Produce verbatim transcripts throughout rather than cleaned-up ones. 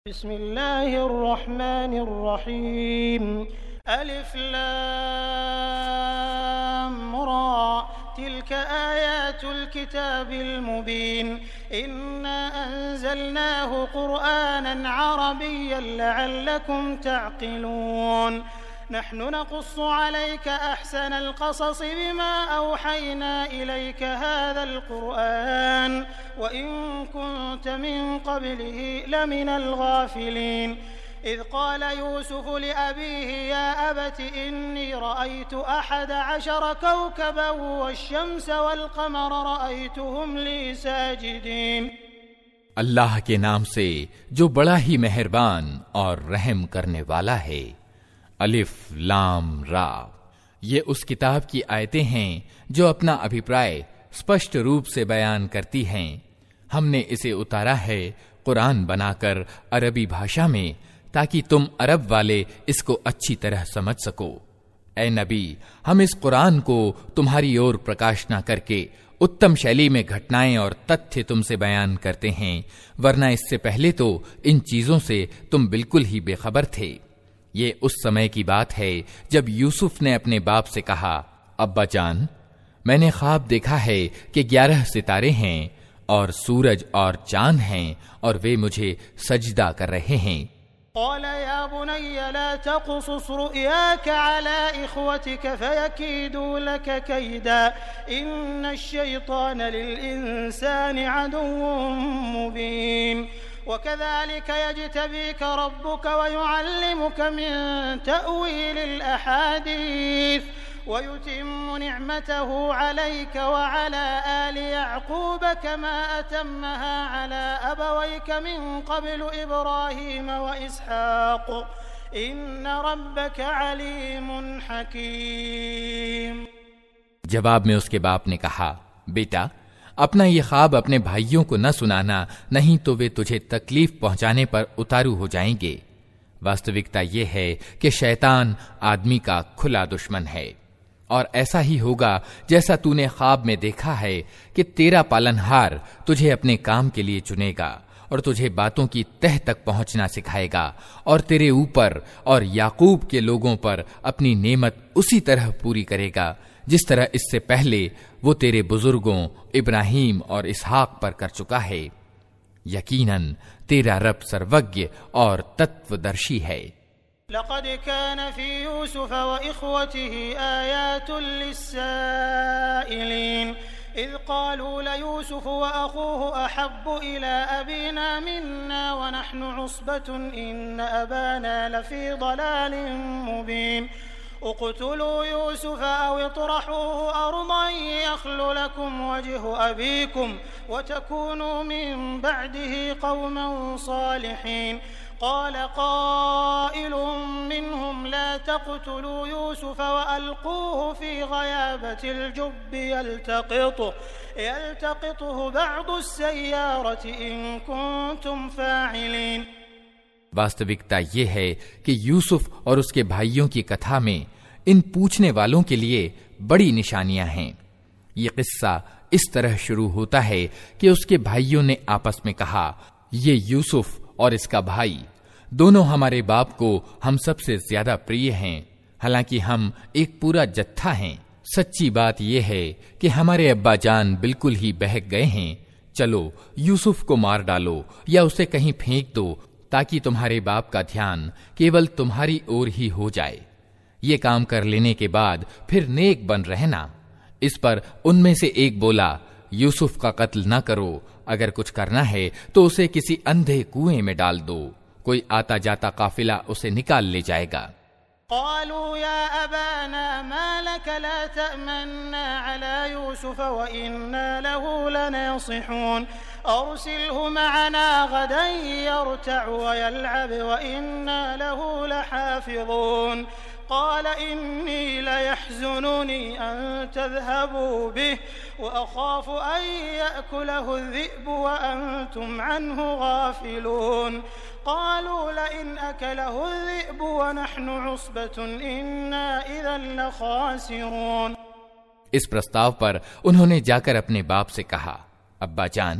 बिस्मिल्लाहिर्रहमानिर्रहीम अलिफ लाम रा तिल्क आयातुल किताबिल मुबीन इन्ना अंज़लनाहु क़ुरआनन अरबिय्यन लअल्लकुम तअक़िलून नहनु नक़ुस्सु अलैका अहसनल क़ससि बिमा औहयना इलैका हाज़ल क़ुरआन व इन कुन्त मिन क़ब्लिही लमिनल गाफ़िलीन इज़ क़ाल यूसुफ़ लिअबीही या अबति इन्नी रअयतु अहद अशर कौकबन वश्शम्स वल्क़मर रअयतुहुम ली साजिदीन। अल्लाह के नाम से जो बड़ा ही मेहरबान और रहम करने वाला है। अलिफ लाम रा, ये उस किताब की आयतें हैं जो अपना अभिप्राय स्पष्ट रूप से बयान करती हैं। हमने इसे उतारा है कुरान बनाकर अरबी भाषा में ताकि तुम अरब वाले इसको अच्छी तरह समझ सको। ऐ नबी, हम इस कुरान को तुम्हारी ओर प्रकाश न करके उत्तम शैली में घटनाएं और तथ्य तुमसे बयान करते हैं, वरना इससे पहले तो इन चीजों से तुम बिल्कुल ही बेखबर थे। ये उस समय की बात है जब यूसुफ ने अपने बाप से कहा, अब्बा जान, मैंने ख्वाब देखा है कि ग्यारह सितारे हैं और सूरज और चांद हैं और वे मुझे सजदा कर रहे हैं। क़ाल या बुनय्या ला तक़ुसुस रु'याका अला इख़्वतिक फ़यकीदू लक कैदा इन्नश-शैतान लिल-इंसानि अदुव्वुन मुबीन वकज़ालिक यज्तबीक रब्बुक वयुअल्लिमुक मिन तअवीलिल अहादीस वयुतिम्मु निअमतहु अलैक वअला आलि यअक़ूब कमा अतम्महा अला अबवैक मिन क़ब्लु इब्राहीम व इसहाक़ इन्न रब्बक अलीमुन हकीम। जवाब में उसके बाप ने कहा, बेटा, अपना ये ख्वाब अपने भाइयों को न सुनाना, नहीं तो वे तुझे तकलीफ पहुंचाने पर उतारू हो जाएंगे। वास्तविकता ये है कि शैतान आदमी का खुला दुश्मन है और ऐसा ही होगा जैसा तूने ख्वाब में देखा है कि तेरा पालनहार तुझे अपने काम के लिए चुनेगा और तुझे बातों की तह तक पहुंचना सिखाएगा और तेरे ऊपर और याकूब के लोगों पर अपनी नेमत उसी तरह पूरी करेगा जिस तरह इससे पहले वो तेरे बुजुर्गों इब्राहीम और इसहाक पर कर चुका है। यकीनन तेरा रब सर्वज्ञ और तत्वदर्शी है। लक़द कान फ़ी यूसुफ़ व इख़्वतिही आयातुन लिस्साइलीन इज़ क़ालू लयूसुफ़ व अख़ूहु अहब्बु इला अबीना मिन्ना व नहनु उस्बतुन इन्न अबाना लफ़ी ज़लालिन मुबीन उक़्तुलू यूसुफ़ औ इत्रहूहु अर्ज़न यख़्ल लकुम वजहु अबीकुम व तकूनू मिन बअदिही क़ौमन सालिहीन क़ाल क़ाइलुम मिन्हुम ला तक़्तुलू यूसुफ़ व अल्क़ूहु फ़ी ग़याबतिल जुब्बि यल्तक़ितुहु यल्तक़ितुहु बअदु अस्सय्यारति इन कुन्तुम फ़ाइलीन। वास्तविकता ये है कि यूसुफ और उसके भाइयों की कथा में इन पूछने वालों के लिए बड़ी निशानियां हैं। ये किस्सा इस तरह शुरू होता है कि उसके भाइयों ने आपस में कहा, ये यूसुफ और इसका भाई दोनों हमारे बाप को हम सबसे ज्यादा प्रिय हैं, हालांकि हम एक पूरा जत्था हैं। सच्ची बात यह है कि हमारे अब्बा जान बिल्कुल ही बहक गए हैं। चलो यूसुफ को मार डालो या उसे कहीं फेंक दो ताकि तुम्हारे बाप का ध्यान केवल तुम्हारी ओर ही हो जाए। ये काम कर लेने के बाद फिर नेक बन रहना। इस पर उनमें से एक बोला, यूसुफ का कत्ल न करो, अगर कुछ करना है तो उसे किसी अंधे कुएं में डाल दो, कोई आता जाता काफिला उसे निकाल ले जाएगा। क़ालू या अबाना मा लक ला तअमन्ना अला यूसुफ व इन्ना लहू लनासिहून अर्सिलहु मअना गदन यरतअ व यलअब व इन्ना लहू लहाफ़िज़ून क़ाल इन्नी लयहज़ुनुनी अन तज़हबू बिहि व अख़ाफ़ु अन यअकुलहु अज़्ज़िअबु व अंतुम अन्हु गाफ़िलून क़ालू लइन अकलहु अज़्ज़िअबु व नहनु उस्बतुन इन्ना इज़न लख़ासिरून। इस प्रस्ताव पर उन्होंने जाकर अपने बाप से कहा, अब्बा जान,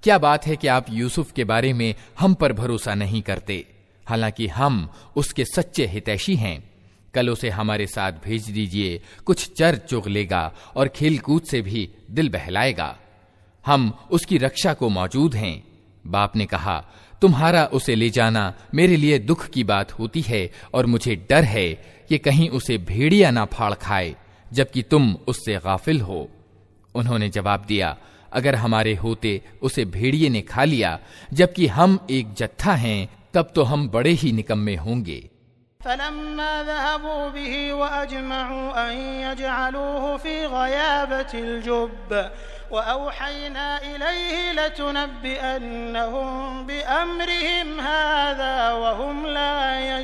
क्या बात है कि आप यूसुफ के बारे में हम पर भरोसा नहीं करते, हालांकि हम उसके सच्चे हितैषी हैं। कल उसे हमारे साथ भेज दीजिए, कुछ चर चुग लेगा और खेल कूद से भी दिल बहलाएगा। हम उसकी रक्षा को मौजूद हैं। बाप ने कहा, तुम्हारा उसे ले जाना मेरे लिए दुख की बात होती है और मुझे डर है कि कहीं उसे भेड़िया ना फाड़ खाए, जबकि तुम उससे गाफिल हो। उन्होंने जवाब दिया, अगर हमारे होते उसे भेड़िए ने खा लिया, जबकि हम एक जत्था हैं, तब तो हम बड़े ही निकम्मे होंगे। फलम्मा ज़हबू बिही वअजमऊ अन यजअलूहु फी ग़याबतिल जुब्ब वअवहयना इलैहि लतुनब्बिअन्नहुम बिअम्रिहिम हाज़ा वहुम ला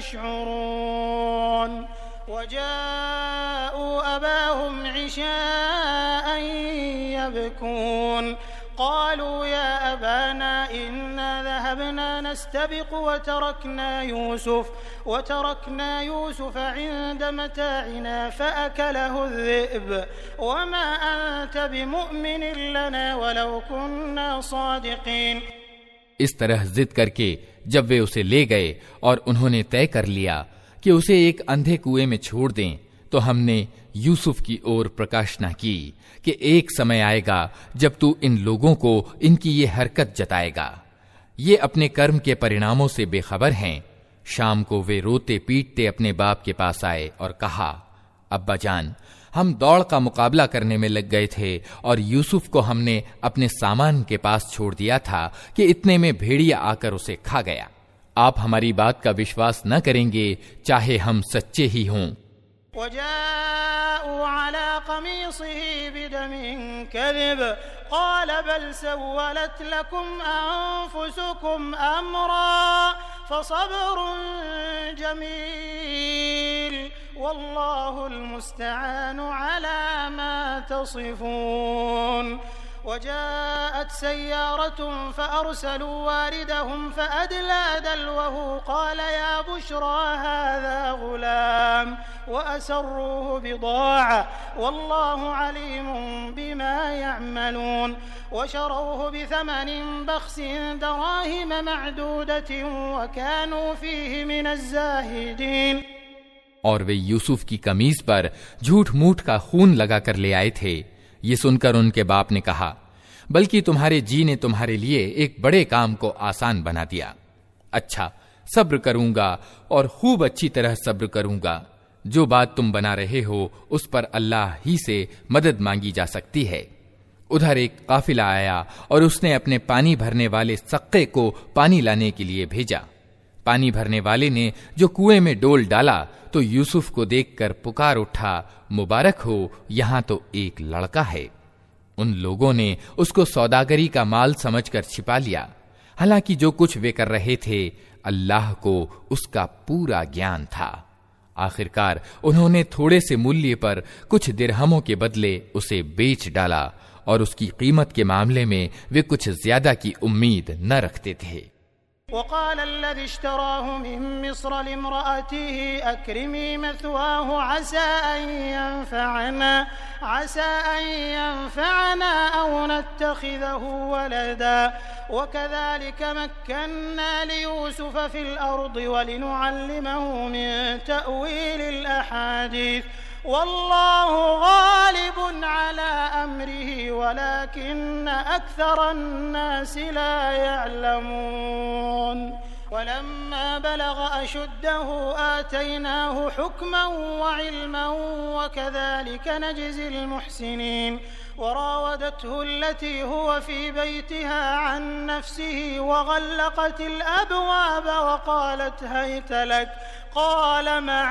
यशऊरून वजाऊ अबाहुम इशाअन यबकून क़ालू या अबाना इन्ना ज़हबना नस्तबिक़ु वतरकना यूसुफ वतरकना यूसुफ इन्द मताइना फ़अकलहु ज़ि'ब वमा अन्त बिमुअ्मिनिन लना वलौ कुन्ना सादिक़ीन। इस तरह जिद करके जब वे उसे ले गए और उन्होंने तय कर लिया कि उसे एक अंधे कुएं में छोड़ दें, तो हमने यूसुफ की ओर प्रकाशना की कि एक समय आएगा जब तू इन लोगों को इनकी ये हरकत जताएगा। ये अपने कर्म के परिणामों से बेखबर हैं। शाम को वे रोते पीटते अपने बाप के पास आए और कहा, अब्बा जान, हम दौड़ का मुकाबला करने में लग गए थे और यूसुफ को हमने अपने सामान के पास छोड़ दिया था कि इतने में भेड़िया आकर उसे खा गया। आप हमारी बात का विश्वास न करेंगे, चाहे हम सच्चे ही हों। वजाऊ अला क़मीसिही बिदमिन कज़िब क़ाल बल सव्वलत लकुम अन्फुसुकुम अम्रा फ़सब्रुन जमील वल्लाहुल मुस्तआनु अला मा तसिफून। वजाअत सय्यारतुन फ़अरसलू वारिदहुम फ़अदला दल्वहु क़ाल या बुश्रा हाज़ा ग़ुलाम वअसर्रूहु बिदाअ वल्लाहु अलीमुन बिमा यअमलून वशरौहु बिथमनिन बख़्सिन दराहिम मअदूदतिन वकानू फ़ीहि मिनज़्ज़ाहिदीन। और वे यूसुफ की कमीज पर झूठ मूठ का खून लगाकर ले आए थे। ये सुनकर उनके बाप ने कहा, बल्कि तुम्हारे जी ने तुम्हारे लिए एक बड़े काम को आसान बना दिया। अच्छा, सब्र करूंगा और खूब अच्छी तरह सब्र करूंगा। जो बात तुम बना रहे हो उस पर अल्लाह ही से मदद मांगी जा सकती है। उधर एक काफिला आया और उसने अपने पानी भरने वाले सक्के को पानी लाने के लिए भेजा। पानी भरने वाले ने जो कुएं में डोल डाला तो यूसुफ को देखकर पुकार उठा, मुबारक हो, यहां तो एक लड़का है। उन लोगों ने उसको सौदागरी का माल समझकर छिपा लिया। हालांकि जो कुछ वे कर रहे थे अल्लाह को उसका पूरा ज्ञान था। आखिरकार उन्होंने थोड़े से मूल्य पर कुछ दिरहमों के बदले उसे बेच डाला और उसकी कीमत के मामले में वे कुछ ज्यादा की उम्मीद न रखते थे। वक़ाल अल्लज़ी इश्तराहु मिन मिस्र लिम्रअतिही अक्रिमी मथवाहु असा अन यंफ़अना असा अन यंफ़अना औ नत्तखिज़हु वलदा वकज़ालिक मक्कन्ना लियूसुफ़ फ़िल अर्दि वलिनुअल्लिमहु मिन तअवीलिल अहादीस वल्लाहु गालिबुन अला अम्रिही वलाकिन्न अक्सरन नासि ला यअलमून। वलम्मा बलग अशुद्धहु आतैनाहु हुक्मन वइल्मन वकज़ालिक नजज़िल मुहसिनीन। वरावदतहु अल्लती हुव फी बैतिहा अन नफ्सिही वग़ल्लक़तिल अबवाब वक़ालत हैत लक क़ाल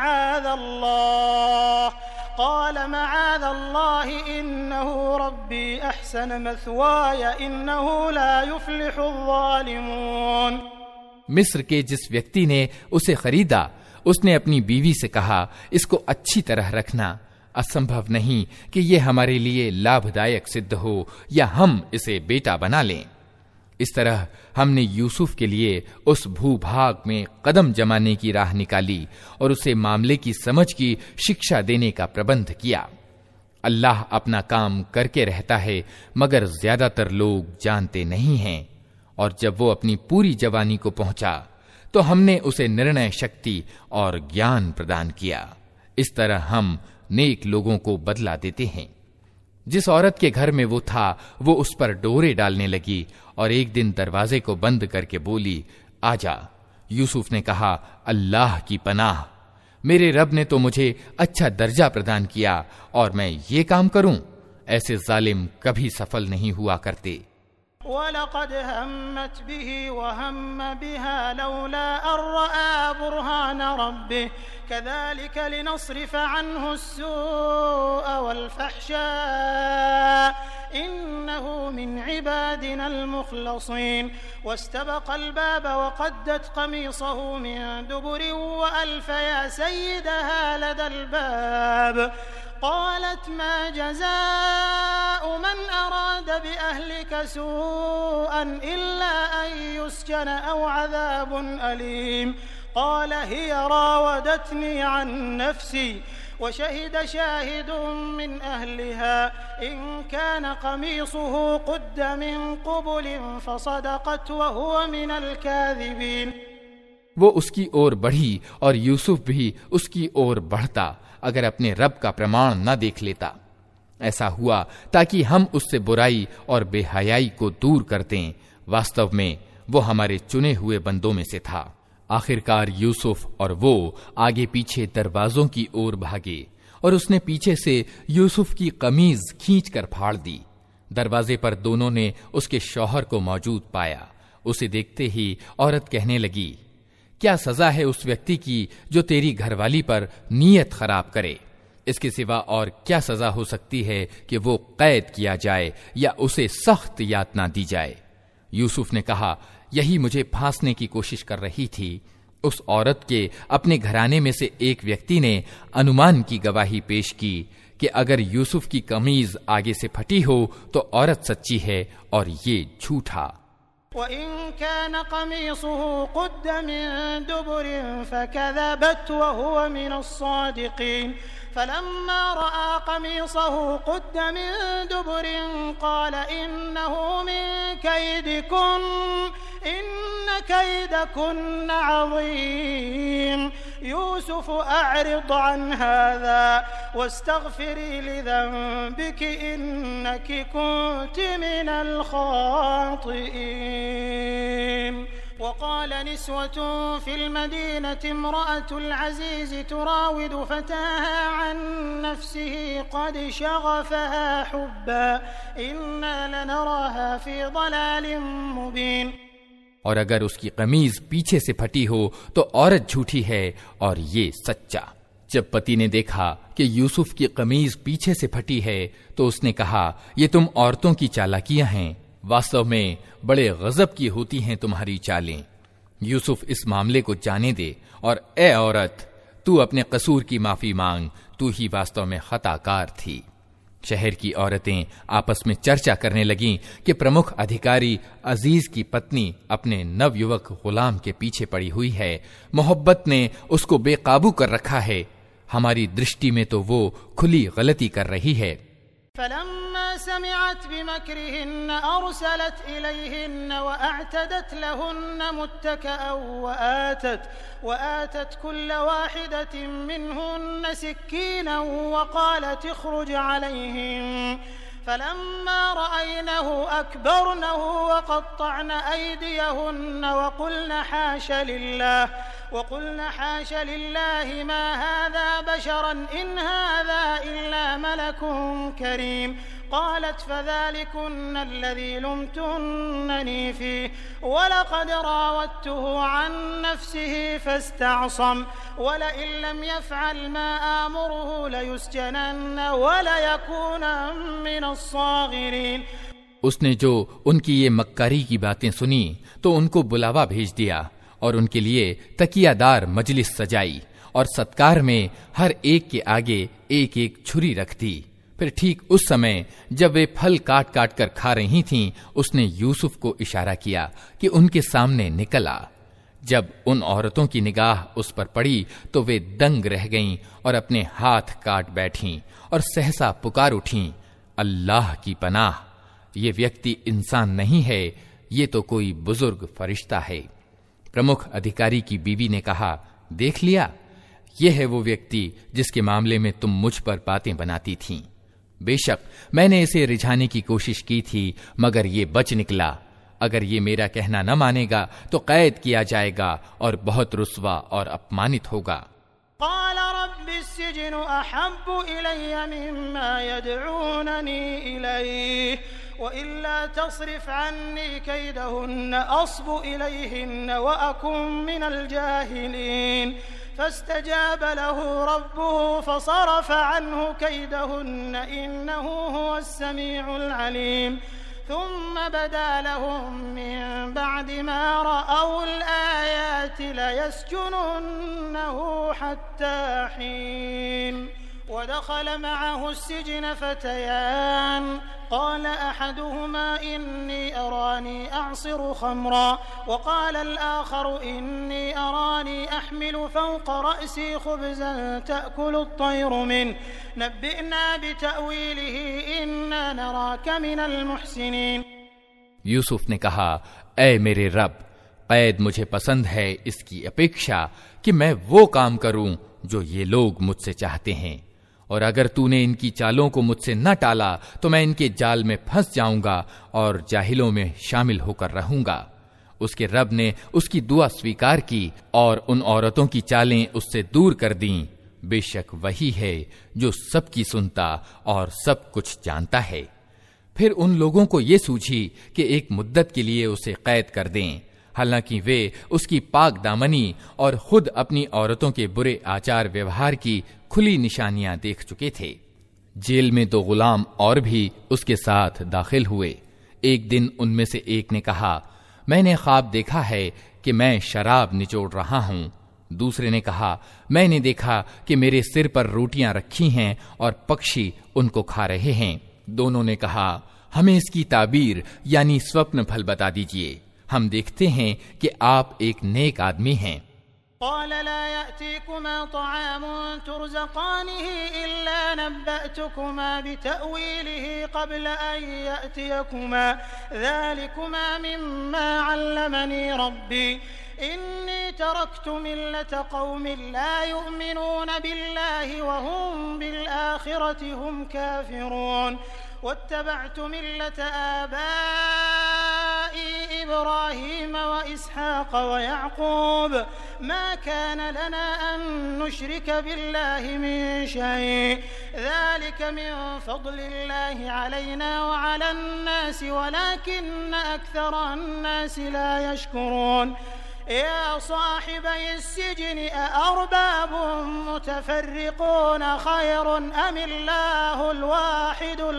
मआज़ल्लाह क़ाल मआज़ल्लाह इन्नहु रब्बी अहसन मथवाय इन्नहु ला युफ्लिहुज़ ज़ालिमून। मिस्र के जिस व्यक्ति ने उसे खरीदा उसने अपनी बीवी से कहा, इसको अच्छी तरह रखना। असंभव नहीं कि ये हमारे लिए लाभदायक सिद्ध हो या हम इसे बेटा बना लें। इस तरह हमने यूसुफ के लिए उस भूभाग में कदम जमाने की राह निकाली और उसे मामले की समझ की शिक्षा देने का प्रबंध किया। अल्लाह अपना काम करके रहता है, मगर ज्यादातर लोग जानते नहीं हैं। और जब वो अपनी पूरी जवानी को पहुंचा तो हमने उसे निर्णय शक्ति और ज्ञान प्रदान किया। इस तरह हम नेक लोगों को बदला देते हैं। जिस औरत के घर में वो था वो उस पर डोरे डालने लगी और एक दिन दरवाजे को बंद करके बोली, आजा। यूसुफ ने कहा, अल्लाह की पनाह, मेरे रब ने तो मुझे अच्छा दर्जा प्रदान किया और मैं ये काम करूं? ऐसे जालिम कभी सफल नहीं हुआ करते। वलक़द हम्मत बिही वहम्म बिहा लौला अन रआ बुरहान रब्बिह कज़ालिक लिनस्रिफ अन्हु अस्सूअ वल्फहशा इन्नहु मिन इबादिनल मुख़लसीन वस्तबक़ल बाब वक़द्दत क़मीसहु मिन दुबुरिन वअल्फ़ या सय्यदहा लदल बाब क़ालत मा जज़ाउ मन अराद बिअहलिक सूअन इल्ला अन युस्जन औ अज़ाबुन अलीम क़ाल हिय रावदतनी अन नफ्सी वशहिद शाहिदुन मिन अहलिहा इन कान क़मीसुहु क़ुद्द मिन क़ुबुलिन फ़सदक़त वहुव मिनल काज़िबीन। वो उसकी ओर बढ़ी और यूसुफ भी उसकी ओर बढ़ता अगर अपने रब का प्रमाण न देख लेता। ऐसा हुआ ताकि हम उससे बुराई और बेहयाई को दूर कर दें। वास्तव में वो हमारे चुने हुए बंदों में से था। आखिरकार यूसुफ और वो आगे पीछे दरवाजों की ओर भागे और उसने पीछे से यूसुफ की कमीज खींच कर फाड़ दी। दरवाजे पर दोनों ने उसके शौहर को मौजूद पाया। उसे देखते ही औरत कहने लगी, क्या सजा है उस व्यक्ति की जो तेरी घरवाली पर नीयत खराब करे? इसके सिवा और क्या सजा हो सकती है कि वो कैद किया जाए या उसे सख्त यातना दी जाए? यूसुफ ने कहा, यही मुझे फांसने की कोशिश कर रही थी। उस औरत के अपने घराने में से एक व्यक्ति ने अनुमान की गवाही पेश की कि अगर यूसुफ की कमीज आगे से फटी हो तो औरत सच्ची है और ये झूठा। वइन कान क़मीसुहु क़ुद्द मिन दुबुरिन फ़कज़बत वहुव मिनस्सादिक़ीन फलम्मा रआ क़मीसहु क़ुद्द मिन दुबुरिन क़ाल इन्नहु मिन कैदिकुन इन्न कैदकुन्न अज़ीम यूसुफ अअरिद अन हाज़ा वस्तग़फ़िरी लिज़ंबिक इन्नकी कुन्ति मिनल ख़ातिईन। वक़ाल निस्वतुन फ़िल मदीनति इम्रअतुल अज़ीज़ तुराविदु फ़ताहा अन नफ़्सिही क़द शग़फ़हा हुब्बन इन्ना लनराहा फ़ी ضलालिम मुबीन। और अगर उसकी कमीज पीछे से फटी हो तो औरत झूठी है और ये सच्चा। जब पति ने देखा कि यूसुफ की कमीज पीछे से फटी है तो उसने कहा, ये तुम औरतों की चालाकियां हैं। वास्तव में बड़े गजब की होती हैं तुम्हारी चालें। यूसुफ इस मामले को जाने दे और ए औरत, तू अपने कसूर की माफी मांग, तू ही वास्तव में खताकार थी। शहर की औरतें आपस में चर्चा करने लगीं कि प्रमुख अधिकारी अजीज की पत्नी अपने नवयुवक गुलाम के पीछे पड़ी हुई है। मोहब्बत ने उसको बेकाबू कर रखा है। हमारी दृष्टि में तो वो खुली गलती कर रही है। फलम्मा समिअत बिमक्रिहिन्न अरसलत इलैहिन्न वअअतदत लहुन्न मुत्तकअन वआतत वआतत कुल्ल वाहिदतिन मिनहुन्न सिक्कीनन वक़ालत इख़रुज अलैहिम फलम्मा रअयनहु अकबरनहु वक़त्तअन अयदियहुन्न वक़ुल्न हाश लिल्लाह वक़ुल्न हाश लिल्लाह मा हाज़ा बशरन इन हाज़ा इल्ला मलकुन करीम क़ालत फ़ज़ालिकुन्न अल्लज़ी लुमतुन्ननी फ़ीह वलक़द रावदतुहु अन नफ़्सिही फ़स्तअसम वलइन लम यफ़अल मा आमुरुहु लयुस्जनन्न वलयकूनन मिनस्साग़िरीन। उसने जो उनकी ये मक्कारी की बातें सुनी तो उनको बुलावा भेज दिया और उनके लिए तकियादार मजलिस सजाई और सत्कार में हर एक के आगे एक एक छुरी रख दी। फिर ठीक उस समय जब वे फल काट काट कर खा रही थीं, उसने यूसुफ को इशारा किया कि उनके सामने निकल आ। जब उन औरतों की निगाह उस पर पड़ी तो वे दंग रह गईं और अपने हाथ काट बैठीं और सहसा पुकार उठीं, अल्लाह की पनाह, ये व्यक्ति इंसान नहीं है ये तो कोई बुजुर्ग फरिश्ता है। प्रमुख अधिकारी की बीवी ने कहा, देख लिया, यह है वो व्यक्ति जिसके मामले में तुम मुझ पर बातें बनाती थीं। बेशक मैंने इसे रिझाने की कोशिश की थी, मगर ये बच निकला। अगर ये मेरा कहना न मानेगा तो कैद किया जाएगा और बहुत रुस्वा और अपमानित होगा। फस्तजाब लहू रब्बुहु फसरफ़ अन्हु कैदहुन्न इन्नहु हुवस्समीउल अलीम थुम्मा बदा लहुम मिन बअदि मा रअउल आयाति लयस्जुनुन्नहु हत्ता हीन वदखल मअहु अस्सिजन फतयान क़ाल अहदुहुमा इन्नी अरानी अअसिरु ख़म्रा वक़ाल अल-आख़रु इन्नी अरानी अहमिलु फ़ौक़ रअसी ख़ुब्ज़न तअकुलु अत्तयरु मिन्हु नब्बिअना बितअवीलिही इन्ना नराक मिनल मुहसिनीन। यूसुफ ने कहा, ऐ मेरे रब, कैद मुझे पसंद है इसकी अपेक्षा कि मैं वो काम करूं जो ये लोग मुझसे चाहते हैं, और अगर तूने इनकी चालों को मुझसे न टाला तो मैं इनके जाल में फंस जाऊंगा और जाहिलों में शामिल होकर रहूंगा। उसके रब ने उसकी दुआ स्वीकार की और उन औरतों की चालें उससे दूर कर दीं। बेशक वही है जो सबकी सुनता और सब कुछ जानता है। फिर उन लोगों को ये सूझी कि एक मुद्दत के लिए उसे कैद कर दें, हालांकि वे उसकी पाक दामनी और खुद अपनी औरतों के बुरे आचार व्यवहार की खुली निशानियां देख चुके थे। जेल में दो गुलाम और भी उसके साथ दाखिल हुए। एक दिन उनमें से एक ने कहा, मैंने ख्वाब देखा है कि मैं शराब निचोड़ रहा हूं। दूसरे ने कहा, मैंने देखा कि मेरे सिर पर रोटियां रखी हैं और पक्षी उनको खा रहे हैं। दोनों ने कहा, हमें इसकी ताबीर यानी स्वप्न फल बता दीजिए, हम देखते हैं कि आप एक नेक आदमी हैं। क़ाल ला यअतीकुमा तआमुन तुरज़क़ानिही इल्ला नब्बअतुकुमा बितअवीलिही क़ब्ल अन यअतियकुमा ज़ालिकुमा मिम्मा अल्लमनी रब्बी इन्नी तरक्तु मिल्लत क़ौमिन ला युअमिनून बिल्लाहि व हुम बिल आखिरति हुम काफ़िरून वत्तबअतु मिल्लत आबाई इब्राहीम व इसहाक़ व याक़ूब मा कान लना अन नुश्रिक बिल्लाहि मिन शै' ज़ालिक मिन फ़ज़लिल्लाहि अलैना व अलन नासि वलाकिन्न अक्सरन नासि ला यशकुरून या साहिबई अस्सिजन अअरबाब मुतफर्रिक़ून खैरुन अमिल्लाहुल वाहिदुल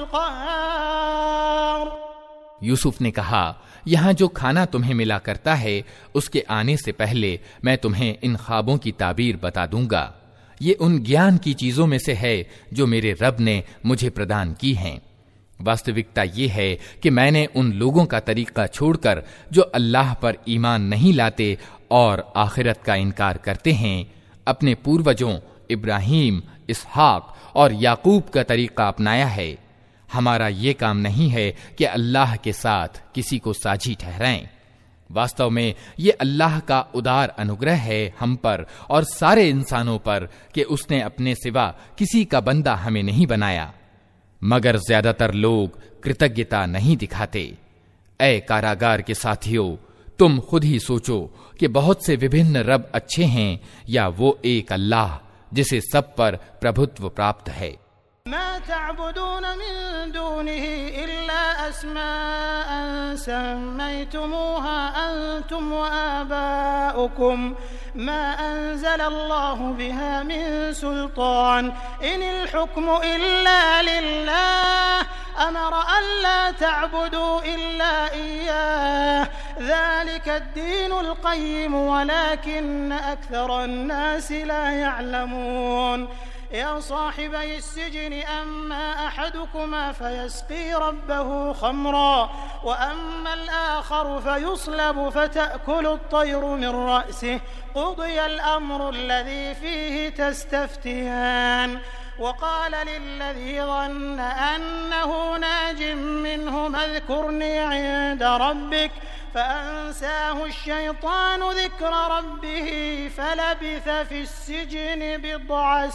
क़हार। यूसुफ ने कहा, यहाँ जो खाना तुम्हें मिला करता है उसके आने से पहले मैं तुम्हें इन ख्वाबों की ताबीर बता दूंगा। ये उन ज्ञान की चीजों में से है जो मेरे रब ने मुझे प्रदान की हैं। वास्तविकता ये है कि मैंने उन लोगों का तरीका छोड़कर जो अल्लाह पर ईमान नहीं लाते और आखिरत का इनकार करते हैं, अपने पूर्वजों इब्राहीम, इसहाक और याकूब का तरीका अपनाया है। हमारा ये काम नहीं है कि अल्लाह के साथ किसी को साझी ठहराएं। वास्तव में ये अल्लाह का उदार अनुग्रह है हम पर और सारे इंसानों पर कि उसने अपने सिवा किसी का बंदा हमें नहीं बनाया, मगर ज्यादातर लोग कृतज्ञता नहीं दिखाते। ऐ कारागार के साथियों, तुम खुद ही सोचो कि बहुत से विभिन्न रब अच्छे हैं या वो एक अल्लाह जिसे सब पर प्रभुत्व प्राप्त है। मा तअबुदून मिन दूनिही इल्ला अस्माअन सम्मैतुमूहा अंतुम व आबाउकुम मा अंज़लल्लाहु बिहा मिन सुल्तान इनिल हुक्मु इल्ला लिल्लाह अमरा अल्ला तअबुदू इल्ला इय्याह ज़ालिका अद्दीनुल क़य्यिम वलाकिन्न अक्सरन नासि ला यअलमून। या साहिबई अस्सिजन अम्मा अहदुकुमा फयस्क़ी रब्बहु ख़म्रा व अम्मा अल-आख़रु फयुस्लबु फतअकुलु अत्तयरु मिन रअसिही क़ुदिया अल-अम्रु अल्लज़ी फ़ीही तस्तफ़्तियान वक़ाल लिल्लज़ी ज़न्न अन्नहु नाजिम मिन्हुमा उज़्कुरनी इन्द रब्बिक फअंसाहु अश्शैतानु ज़िक्र रब्बिही फलबिथ फ़िस्सिज्नि बिद्अ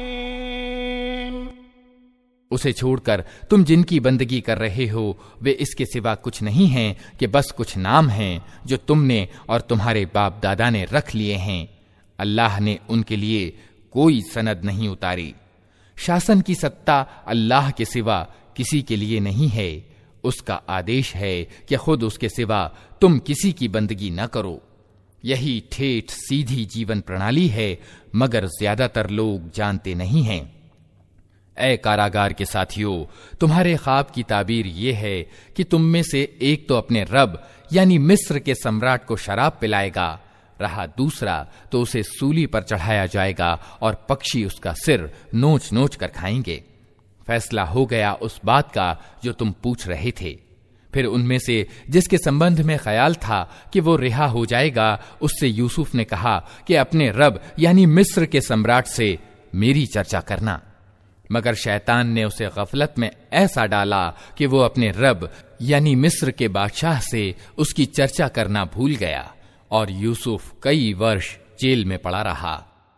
सिनीन। उसे छोड़कर तुम जिनकी बंदगी कर रहे हो वे इसके सिवा कुछ नहीं हैं कि बस कुछ नाम हैं जो तुमने और तुम्हारे बाप दादा ने रख लिए हैं। अल्लाह ने उनके लिए कोई सनद नहीं उतारी। शासन की सत्ता अल्लाह के सिवा किसी के लिए नहीं है। उसका आदेश है कि खुद उसके सिवा तुम किसी की बंदगी न करो। यही ठेठ सीधी जीवन प्रणाली है, मगर ज्यादातर लोग जानते नहीं हैं। ऐ कारागार के साथियों, तुम्हारे ख्वाब की ताबीर ये है कि तुम में से एक तो अपने रब यानी मिस्र के सम्राट को शराब पिलाएगा, रहा दूसरा तो उसे सूली पर चढ़ाया जाएगा और पक्षी उसका सिर नोच नोच कर खाएंगे। फैसला हो गया उस बात का जो तुम पूछ रहे थे। फिर उनमें से जिसके संबंध में ख्याल था कि वो रिहा हो जाएगा, उससे यूसुफ ने कहा कि अपने रब यानी मिस्र के सम्राट से मेरी चर्चा करना। मगर शैतान ने उसे गफलत में ऐसा डाला कि वो अपने रब यानी मिस्र के बादशाह से उसकी चर्चा करना भूल गया और यूसुफ कई वर्ष जेल में पड़ा रहा।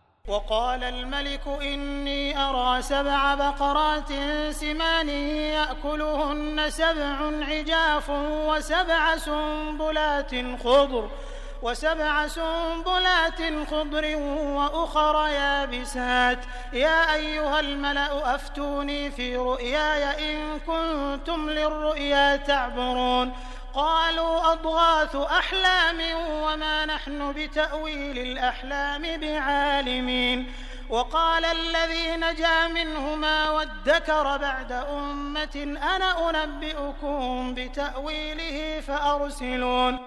वक़ाल अल-मलिकु इन्नी अरा सबअ बक़रातिन सिमानिन यअकुलुहुन्न सबअुन इजाफुन व सबअ सुंबुलातिन खुद्र व सबअ सुंबुलातिन खुद्र व उखर याबिसात या अय्युहल मलअ अफ्तूनी फी रु'याय इन कुंतुम लिर्रु'या तअबुरून क़ालू अद्ग़ाथु अहलाम वमा नहनु बितअवीलिल अहलाम बिआलिमीन वक़ाल अल्लज़ी नजा मिन्हुमा वद्दकर बअद उम्मतिन अना उनब्बिउकुम बितअवीलिही फ़अरसिलून।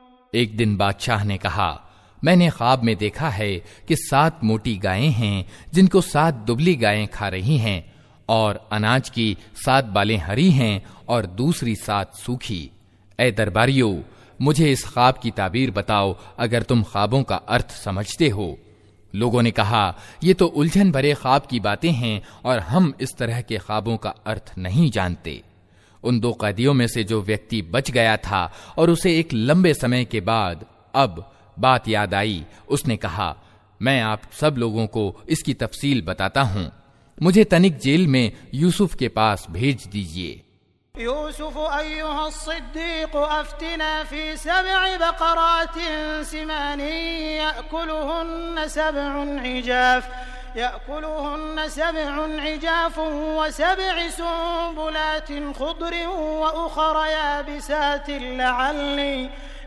एक दिन बादशाह ने कहा, मैंने ख्वाब में देखा है कि सात मोटी गायें हैं जिनको सात दुबली गायें खा रही हैं, और अनाज की सात बालें हरी हैं और दूसरी सात सूखी। ऐ दरबारियों, मुझे इस ख्वाब की ताबीर बताओ अगर तुम ख्वाबों का अर्थ समझते हो। लोगों ने कहा, ये तो उलझन भरे ख्वाब की बातें हैं और हम इस तरह के ख्वाबों का अर्थ नहीं जानते। उन दो कैदियों में से जो व्यक्ति बच गया था और उसे एक लंबे समय के बाद अब बात याद आई, उसने कहा, मैं आप सब लोगों को इसकी तफसील बताता हूं। मुझे तनिक जेल में यूसुफ के पास भेज दीजिए। यूसुफ अय्युहा सिद्दीक़ अफ्तिना फी सबअ बक़रातिन सिमानिन यअकुलुहुन्न सबअुन इजाफ यअकुलुहुन्न सबअुन इजाफुन व सबअ सुंबुलातिन खुद्र व उखर याबिसातिन लअल्ली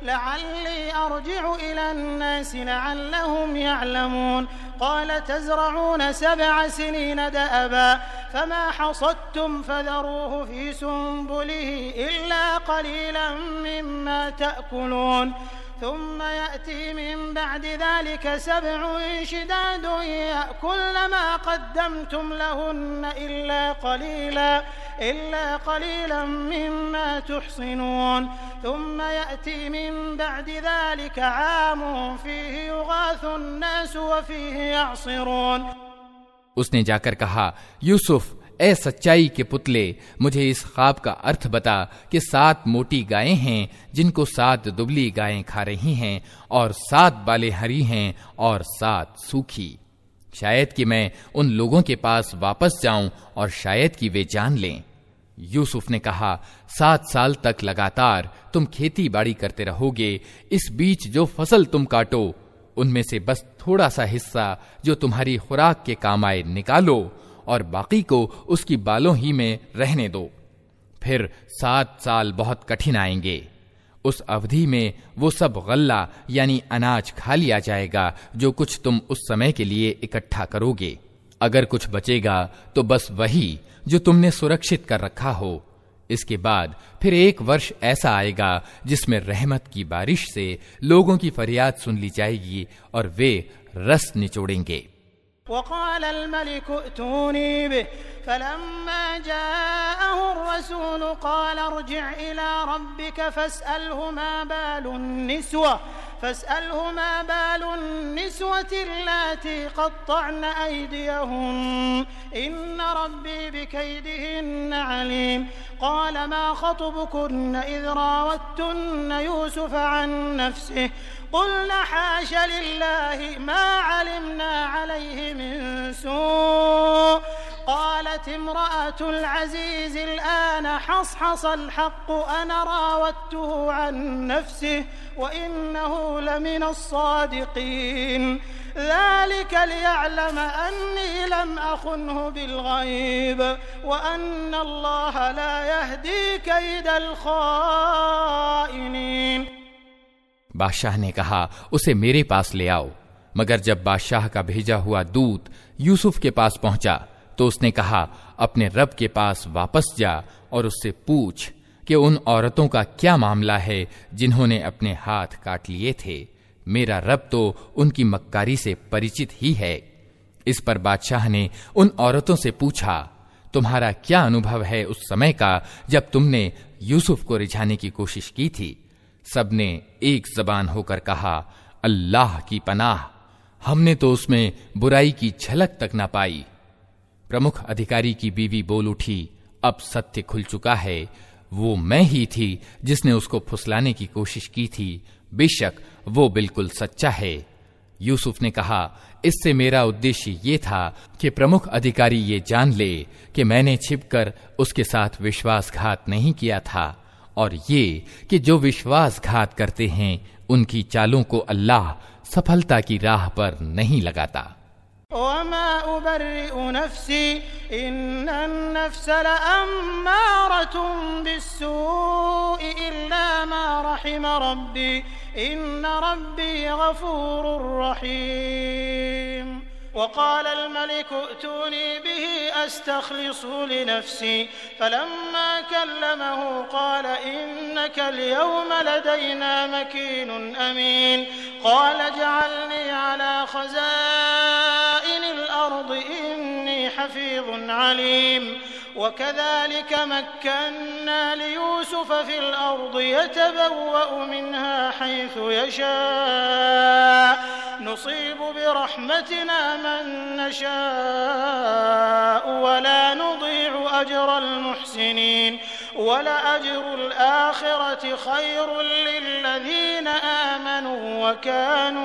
लअल्ली अर्जिउ इला अन्नासि लअल्लहुम यअलमून क़ाल तज़रऊन सबअ सिनीन दअबा फमा हसदतुम फज़रूहु फ़ी सुंबुलिही इल्ला क़लीलन मिम्मा तअकुलून ثم يأتي من بعد ذلك سبع شداد يأكلن ما قدمتم لهن إلا قليلا إلا قليلا مما تحصنون ثم يأتي من بعد ذلك عام فيه يغاث الناس وفيه يعصرون। उसने जाकर कहा, यूसुफ, ए सच्चाई के पुतले, मुझे इस ख्वाब का अर्थ बता कि सात मोटी गायें हैं जिनको सात दुबली गायें खा रही हैं और सात बालें हरी हैं और सात सूखी। शायद कि मैं उन लोगों के पास वापस जाऊं और शायद कि वे जान लें। यूसुफ ने कहा, सात साल तक लगातार तुम खेती बाड़ी करते रहोगे। इस बीच जो फसल तुम काटो उनमें से बस थोड़ा सा हिस्सा जो तुम्हारी खुराक के काम आए निकालो और बाकी को उसकी बालों ही में रहने दो। फिर सात साल बहुत कठिन आएंगे। उस अवधि में वो सब गल्ला यानी अनाज खा लिया जाएगा जो कुछ तुम उस समय के लिए इकट्ठा करोगे। अगर कुछ बचेगा तो बस वही जो तुमने सुरक्षित कर रखा हो। इसके बाद फिर एक वर्ष ऐसा आएगा जिसमें रहमत की बारिश से लोगों की फरियाद सुन ली जाएगी और वे रस निचोड़ेंगे। वक़ाल अल-मलिकु अतूनी बिही फलम्मा जाअहु अर्रसूलु क़ाल अर्जिअ इला रब्बिक फस्अलहु मा बालुन निस्वा फस्अलहुमा बालुन्निस्वति अल्लाती क़त्तअन अयदियहुन इन्न रब्बी बिकैदिहिन्न अलीम क़ाल मा ख़त्बुकुन्न इज़ रावत्तुन्न यूसुफ़ अन नफ़्सिहि क़ुल्ना हाश लिल्लाहि मा अलिमना अलैहि मिन सूअ क़ालत इम्रअतुल अज़ीज़ि अलआन हसहसल हक़्क़ु अना रावत्तुहु अन नफ़्सिहि व इन्नहु लमिनस सादिक़ीन ज़ालिका लियअलम अन्नी लम अख़ुन्हु बिलग़ैब व अन्ना अल्लाह ला यहदी कैदल ख़ाइनीन। बादशाह ने कहा, उसे मेरे पास ले आओ। मगर जब बादशाह का भेजा हुआ दूत यूसुफ के पास पहुंचा तो उसने कहा, अपने रब के पास वापस जा और उससे पूछ कि उन औरतों का क्या मामला है जिन्होंने अपने हाथ काट लिए थे। मेरा रब तो उनकी मक्कारी से परिचित ही है। इस पर बादशाह ने उन औरतों से पूछा, तुम्हारा क्या अनुभव है उस समय का जब तुमने यूसुफ को रिझाने की कोशिश की थी? सबने एक जबान होकर कहा, अल्लाह की पनाह, हमने तो उसमें बुराई की झलक तक न पाई। प्रमुख अधिकारी की बीवी बोल उठी, अब सत्य खुल चुका है, वो मैं ही थी जिसने उसको फुसलाने की कोशिश की थी। बेशक वो बिल्कुल सच्चा है। यूसुफ ने कहा, इससे मेरा उद्देश्य ये था कि प्रमुख अधिकारी ये जान ले कि मैंने छिपकर उसके साथ विश्वासघात नहीं किया था, और ये कि जो विश्वासघात करते हैं उनकी चालों को अल्लाह सफलता की राह पर नहीं लगाता। वमा उबर्रिउ नफ्सी इन्नन नफ्स लअम्मारतुन बिस्सूइ इल्ला मा रहिम रब्बी इन्न रब्बी गफूरुर रहीम। वक़ाल अल-मलिक अतूनी बिही अस्तख़लिसु लिनफ़्सी फ़लम्मा कल्लमहु क़ाल इन्नका अल-यौम लदैना मकीनुन अमीन क़ाल इजअलनी अला ख़ज़ाइनिल अर्दि इन्नी हफ़ीज़ुन अलीम वकज़ालिक मक्कन्ना लियूसुफ़ फ़िल अर्दि यतबव्वअु मिन्हा हैथु यशाअ नुसीबु बिरहमतिना मन नशाअ वला नुज़ीअु अजरल मुहसिनीन वलअजरुल आखिरति खैरुल लिल्लज़ीना आमनू वकानू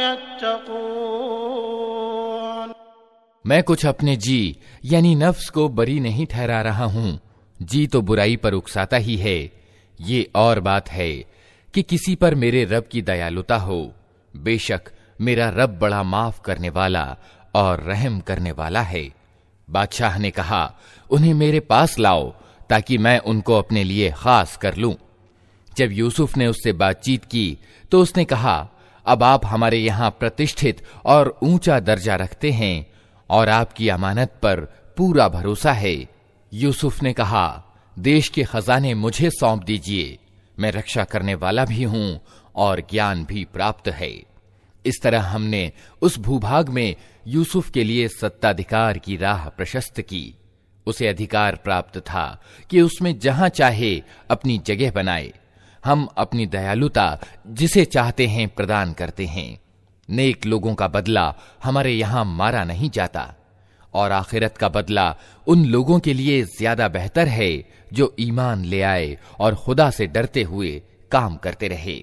यत्तक़ून। मैं कुछ अपने जी यानी नफ्स को बरी नहीं ठहरा रहा हूं। जी तो बुराई पर उकसाता ही है। ये और बात है कि किसी पर मेरे रब की दयालुता हो। बेशक मेरा रब बड़ा माफ करने वाला और रहम करने वाला है। बादशाह ने कहा, उन्हें मेरे पास लाओ ताकि मैं उनको अपने लिए खास कर लूं। जब यूसुफ ने उससे बातचीत की तो उसने कहा, अब आप हमारे यहां प्रतिष्ठित और ऊंचा दर्जा रखते हैं और आपकी अमानत पर पूरा भरोसा है। यूसुफ ने कहा, देश के खजाने मुझे सौंप दीजिए, मैं रक्षा करने वाला भी हूं और ज्ञान भी प्राप्त है। इस तरह हमने उस भूभाग में यूसुफ के लिए सत्ताधिकार की राह प्रशस्त की। उसे अधिकार प्राप्त था कि उसमें जहां चाहे अपनी जगह बनाए। हम अपनी दयालुता जिसे चाहते हैं प्रदान करते हैं। नेक लोगों का बदला हमारे यहां मारा नहीं जाता और आखिरत का बदला उन लोगों के लिए ज्यादा बेहतर है जो ईमान ले आए और खुदा से डरते हुए काम करते रहे।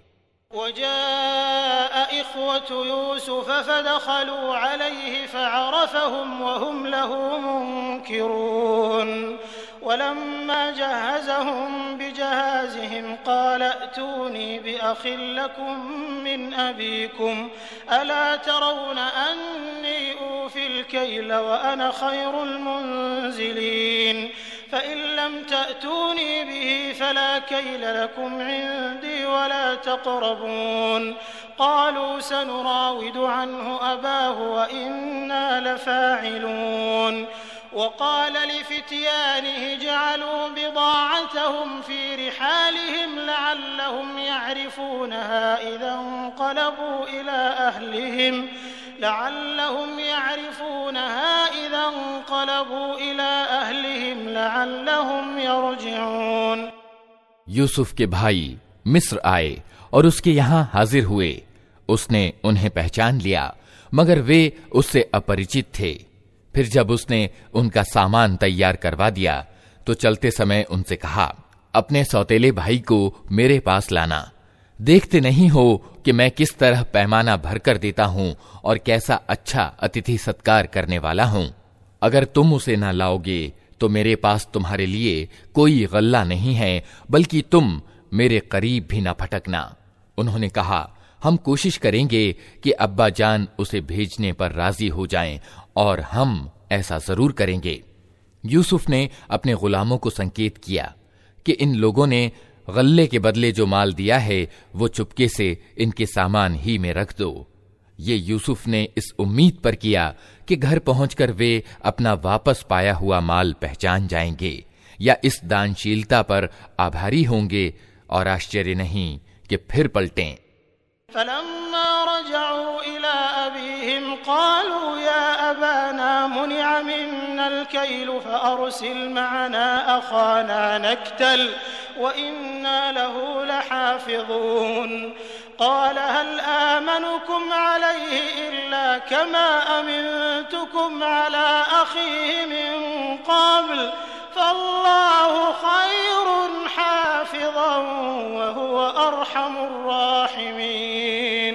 वजाअ इख्वतु यूसुफ फदखलू अलैहि फअरफहुम वहुम लहू मुनकिरून वलम्मा जहज़हुम बिजहाज़िहिम क़ाल अतूनी बिअख़िन लकुम मिन अबीकुम अला तरौन अन्नी ऊफ़िल कैल व अना खैरुल मुंज़िलीन फ़इन लम तअतूनी बिही फ़ला कैल लकुम इन्दी वला तक़रबून क़ालू सनुराविदु अन्हु अबाहु व इन्ना लफ़ाዒलून वक़ाल लिफ़ित्यानिहि जअलू बिज़ाअतहुम फ़ी रिहालिहिम लअल्लहुम यअरिफ़ूनहा इज़ा इंक़लबू इला अहलिहिम लअल्लहुम यअरिफ़ूनहा इज़ा इंक़लबू इला अहलिहिम लअल्लहुम यरजिऊन। यूसुफ के भाई मिस्र आए और उसके यहां हाजिर हुए उसने उन्हें पहचान लिया, मगर वे उससे अपरिचित थे। फिर जब उसने उनका सामान तैयार करवा दिया तो चलते समय उनसे कहा, अपने सौतेले भाई को मेरे पास लाना। देखते नहीं हो कि मैं किस तरह पैमाना भरकर देता हूं और कैसा अच्छा अतिथि सत्कार करने वाला हूं। अगर तुम उसे न लाओगे तो मेरे पास तुम्हारे लिए कोई गल्ला नहीं है, बल्कि तुम मेरे करीब भी न फटकना। उन्होंने कहा, हम कोशिश करेंगे कि अब्बा जान उसे भेजने पर राजी हो जाएं, और हम ऐसा जरूर करेंगे। यूसुफ ने अपने गुलामों को संकेत किया कि इन लोगों ने गल्ले के बदले जो माल दिया है वो चुपके से इनके सामान ही में रख दो। ये यूसुफ ने इस उम्मीद पर किया कि घर पहुंचकर वे अपना वापस पाया हुआ माल पहचान जाएंगे या इस दानशीलता पर आभारी होंगे, और आश्चर्य नहीं कि फिर पलटें। फलम्मा रजअू इला अबीहिम क़ालू या अबाना मुनिअ मिन्नल कैलु फअरसिल मअना अख़ाना नक्तल व इन्ना लहू लहाफ़िज़ून। क़ाल हल आमनुकुम अलैहि इल्ला कमा अमिनतुकुम अला अख़ीहि मिन क़ब्ल फल्लाहु खैरुन हाफ़िज़न व हुवा अरहमुर राहिमीन।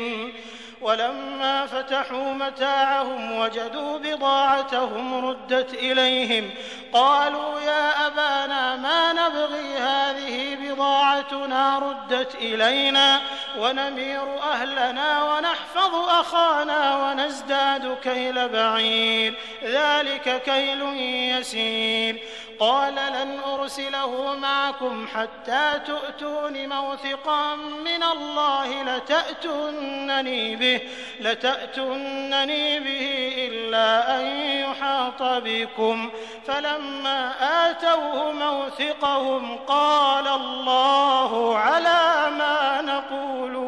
वलम्मा फ़तहू मताअहुम वजदू बिज़ाअतहुम रुद्दत इलैहिम क़ालू या अबाना मा नबग़ी हाज़िही बिज़ाअतुना रुद्दत इलैना वनमीरु अहलना वनहफ़ज़ु अख़ाना वनज़दादु कैल बঈर ज़ालिक कैलुन यसीर। क़ाल लन उरसिलहु मअकुम हत्ता तुअतून मौथिक़न मिनल्लाहि लतअतुन्ननी बिहि लतअतुन्ननी बिहि इल्ला अन युहात बिकुम फलम्मा आतवहु मौथिक़हुम क़ाल अल्लाहु अला मा नक़ूलु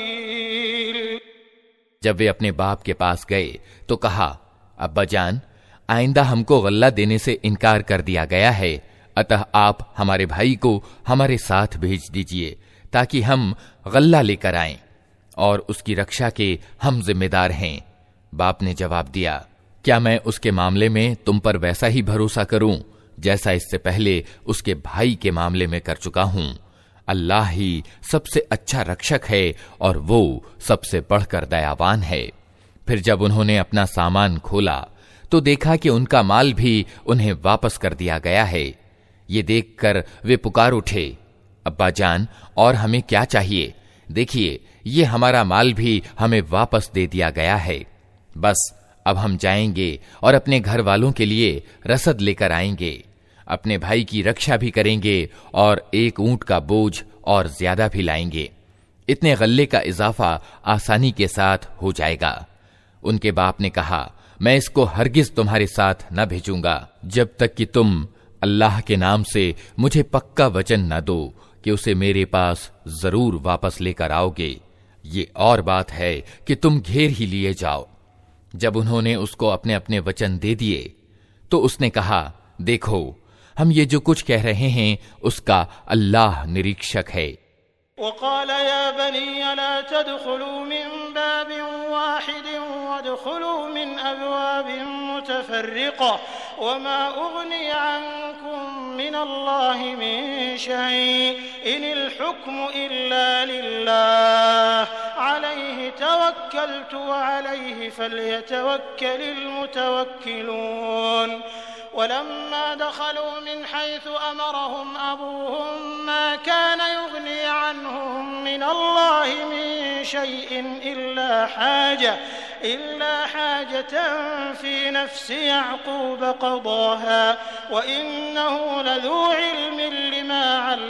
वकील। जब वे अपने बाप के पास गए तो कहा, अब्बा जान, आइंदा हमको गल्ला देने से इनकार कर दिया गया है, अतः आप हमारे भाई को हमारे साथ भेज दीजिए ताकि हम गल्ला लेकर आएं, और उसकी रक्षा के हम जिम्मेदार हैं। बाप ने जवाब दिया, क्या मैं उसके मामले में तुम पर वैसा ही भरोसा करूं जैसा इससे पहले उसके भाई के मामले में कर चुका हूं? अल्लाह ही सबसे अच्छा रक्षक है और वो सबसे बढ़कर दयावान है। फिर जब उन्होंने अपना सामान खोला तो देखा कि उनका माल भी उन्हें वापस कर दिया गया है। ये देखकर वे पुकार उठे, अब्बा जान, और हमें क्या चाहिए? देखिए, ये हमारा माल भी हमें वापस दे दिया गया है। बस अब हम जाएंगे और अपने घर वालों के लिए रसद लेकर आएंगे, अपने भाई की रक्षा भी करेंगे और एक ऊंट का बोझ और ज्यादा भी लाएंगे। इतने गल्ले का इजाफा आसानी के साथ हो जाएगा। उनके बाप ने कहा, मैं इसको हरगिज तुम्हारे साथ न भेजूंगा जब तक कि तुम अल्लाह के नाम से मुझे पक्का वचन न दो कि उसे मेरे पास जरूर वापस लेकर आओगे। ये और बात है कि तुम घेर ही लिए जाओ। जब उन्होंने उसको अपने अपने वचन दे दिए तो उसने कहा, देखो, हम ये जो कुछ कह रहे हैं उसका अल्लाह निरीक्षक है। वक़ाल या बनी ला तदखुलू मिन बाबिन वाहिदिन वदखुलू मिन अबवाबिन मुतफर्रिक़ा वमा उग़नी अन्कुम मिनल्लाहि मिन शै'इन इनिल हुक्मु इल्ला लिल्लाह अलैहि तवक्कलतु व अलैहि फल्यतवक्कलिल मुतवक्किलून। वलम्मा दखलू मिन हैथु अमरहुम अबूहुम मा कान युग़नी अन्हुम मिनल्लाहि मिन शै'इन इल्ला हाजा इल्ला हाजतन फी नफ्सि यअक़ूब क़ज़ाहा व इन्नहु लज़ू इल्मिन लिमा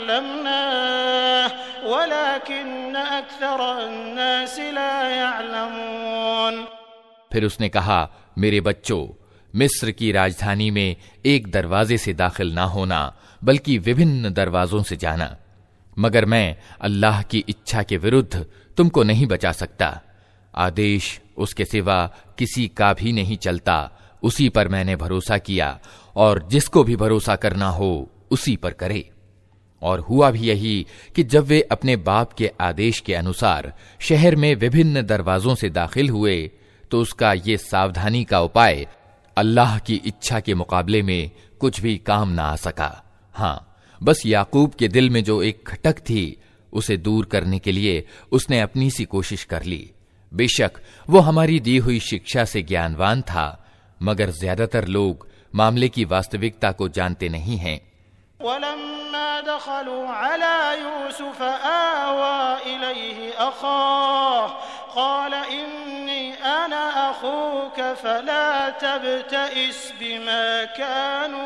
अल्लमनाहु वलाकिन्न अक्सरन्नासि ला यअलमून। फिर उसने कहा, मेरे बच्चों, मिस्र की राजधानी में एक दरवाजे से दाखिल ना होना बल्कि विभिन्न दरवाजों से जाना, मगर मैं अल्लाह की इच्छा के विरुद्ध तुमको नहीं बचा सकता। आदेश उसके सिवा किसी का भी नहीं चलता, उसी पर मैंने भरोसा किया और जिसको भी भरोसा करना हो उसी पर करे। और हुआ भी यही कि जब वे अपने बाप के आदेश के अनुसार शहर में विभिन्न दरवाजों से दाखिल हुए तो उसका ये सावधानी का उपाय अल्लाह की इच्छा के मुकाबले में कुछ भी काम ना आ सका। हाँ, बस याकूब के दिल में जो एक खटक थी उसे दूर करने के लिए उसने अपनी सी कोशिश कर ली। बेशक वो हमारी दी हुई शिक्षा से ज्ञानवान था, मगर ज्यादातर लोग मामले की वास्तविकता को जानते नहीं हैं। वलम्मा दखलू अला यूसुफ आवा इलैहि अखाह क़ाल इन्नी अना अखूक फला तब्तइस बिमा कानू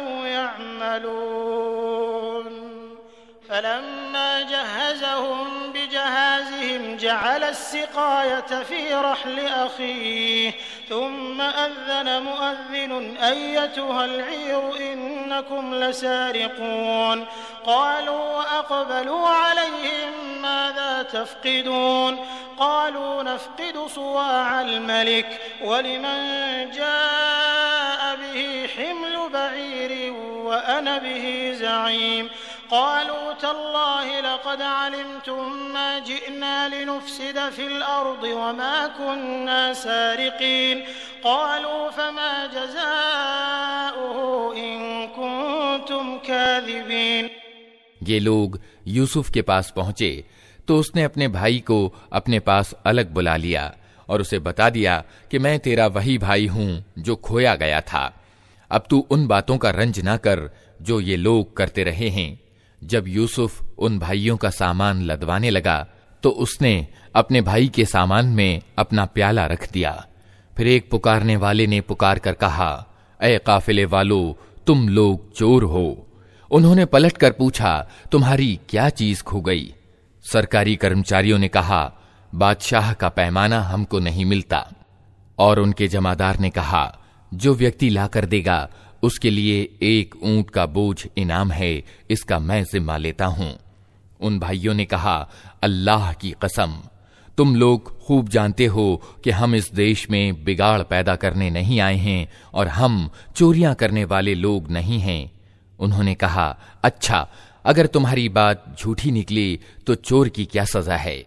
यअमलून फलम्मा जहज़हुम बिजहाज़िहिम जअल अस्सिक़ायत फ़ी रहल अख़ीह थुम्म अज़्ज़न मुअज़्ज़िन अय्यतुहल ईर इन्नकुम लसारिक़ून क़ालू वअक़बलू अलैहिम माज़ा तफ़क़िदून क़ालू नफ़क़िदु सुवाअल मलिक वलिमन जाअ बिही हिम्लु बईरिन व अना बिही ज़ईम क़ालू तल्लाहि लक़द अलिमतुम मा जिअना लिनुफ़सिद फ़िल अर्दि वमा कुन्ना सारिक़ीन क़ालू फमा जज़ाउहु इन कुन्तुम काज़िबीन। ये लोग यूसुफ के पास पहुंचे तो उसने अपने भाई को अपने पास अलग बुला लिया और उसे बता दिया कि मैं तेरा वही भाई हूं जो खोया गया था। अब तू उन बातों का रंज ना कर जो ये लोग करते रहे हैं। जब यूसुफ उन भाइयों का सामान लदवाने लगा तो उसने अपने भाई के सामान में अपना प्याला रख दिया। फिर एक पुकारने वाले ने पुकार कर कहा, ऐ काफिले वालो, तुम लोग चोर हो। उन्होंने पलट कर पूछा, तुम्हारी क्या चीज खो गई? सरकारी कर्मचारियों ने कहा, बादशाह का पैमाना हमको नहीं मिलता। और उनके जमादार ने कहा, जो व्यक्ति ला कर देगा उसके लिए एक ऊंट का बोझ इनाम है, इसका मैं जिम्मा लेता हूं। उन भाइयों ने कहा, अल्लाह की कसम, तुम लोग खूब जानते हो कि हम इस देश में बिगाड़ पैदा करने नहीं आए हैं और हम चोरियां करने वाले लोग नहीं हैं। उन्होंने कहा, अच्छा, अगर तुम्हारी बात झूठी निकली तो चोर की क्या सजा है?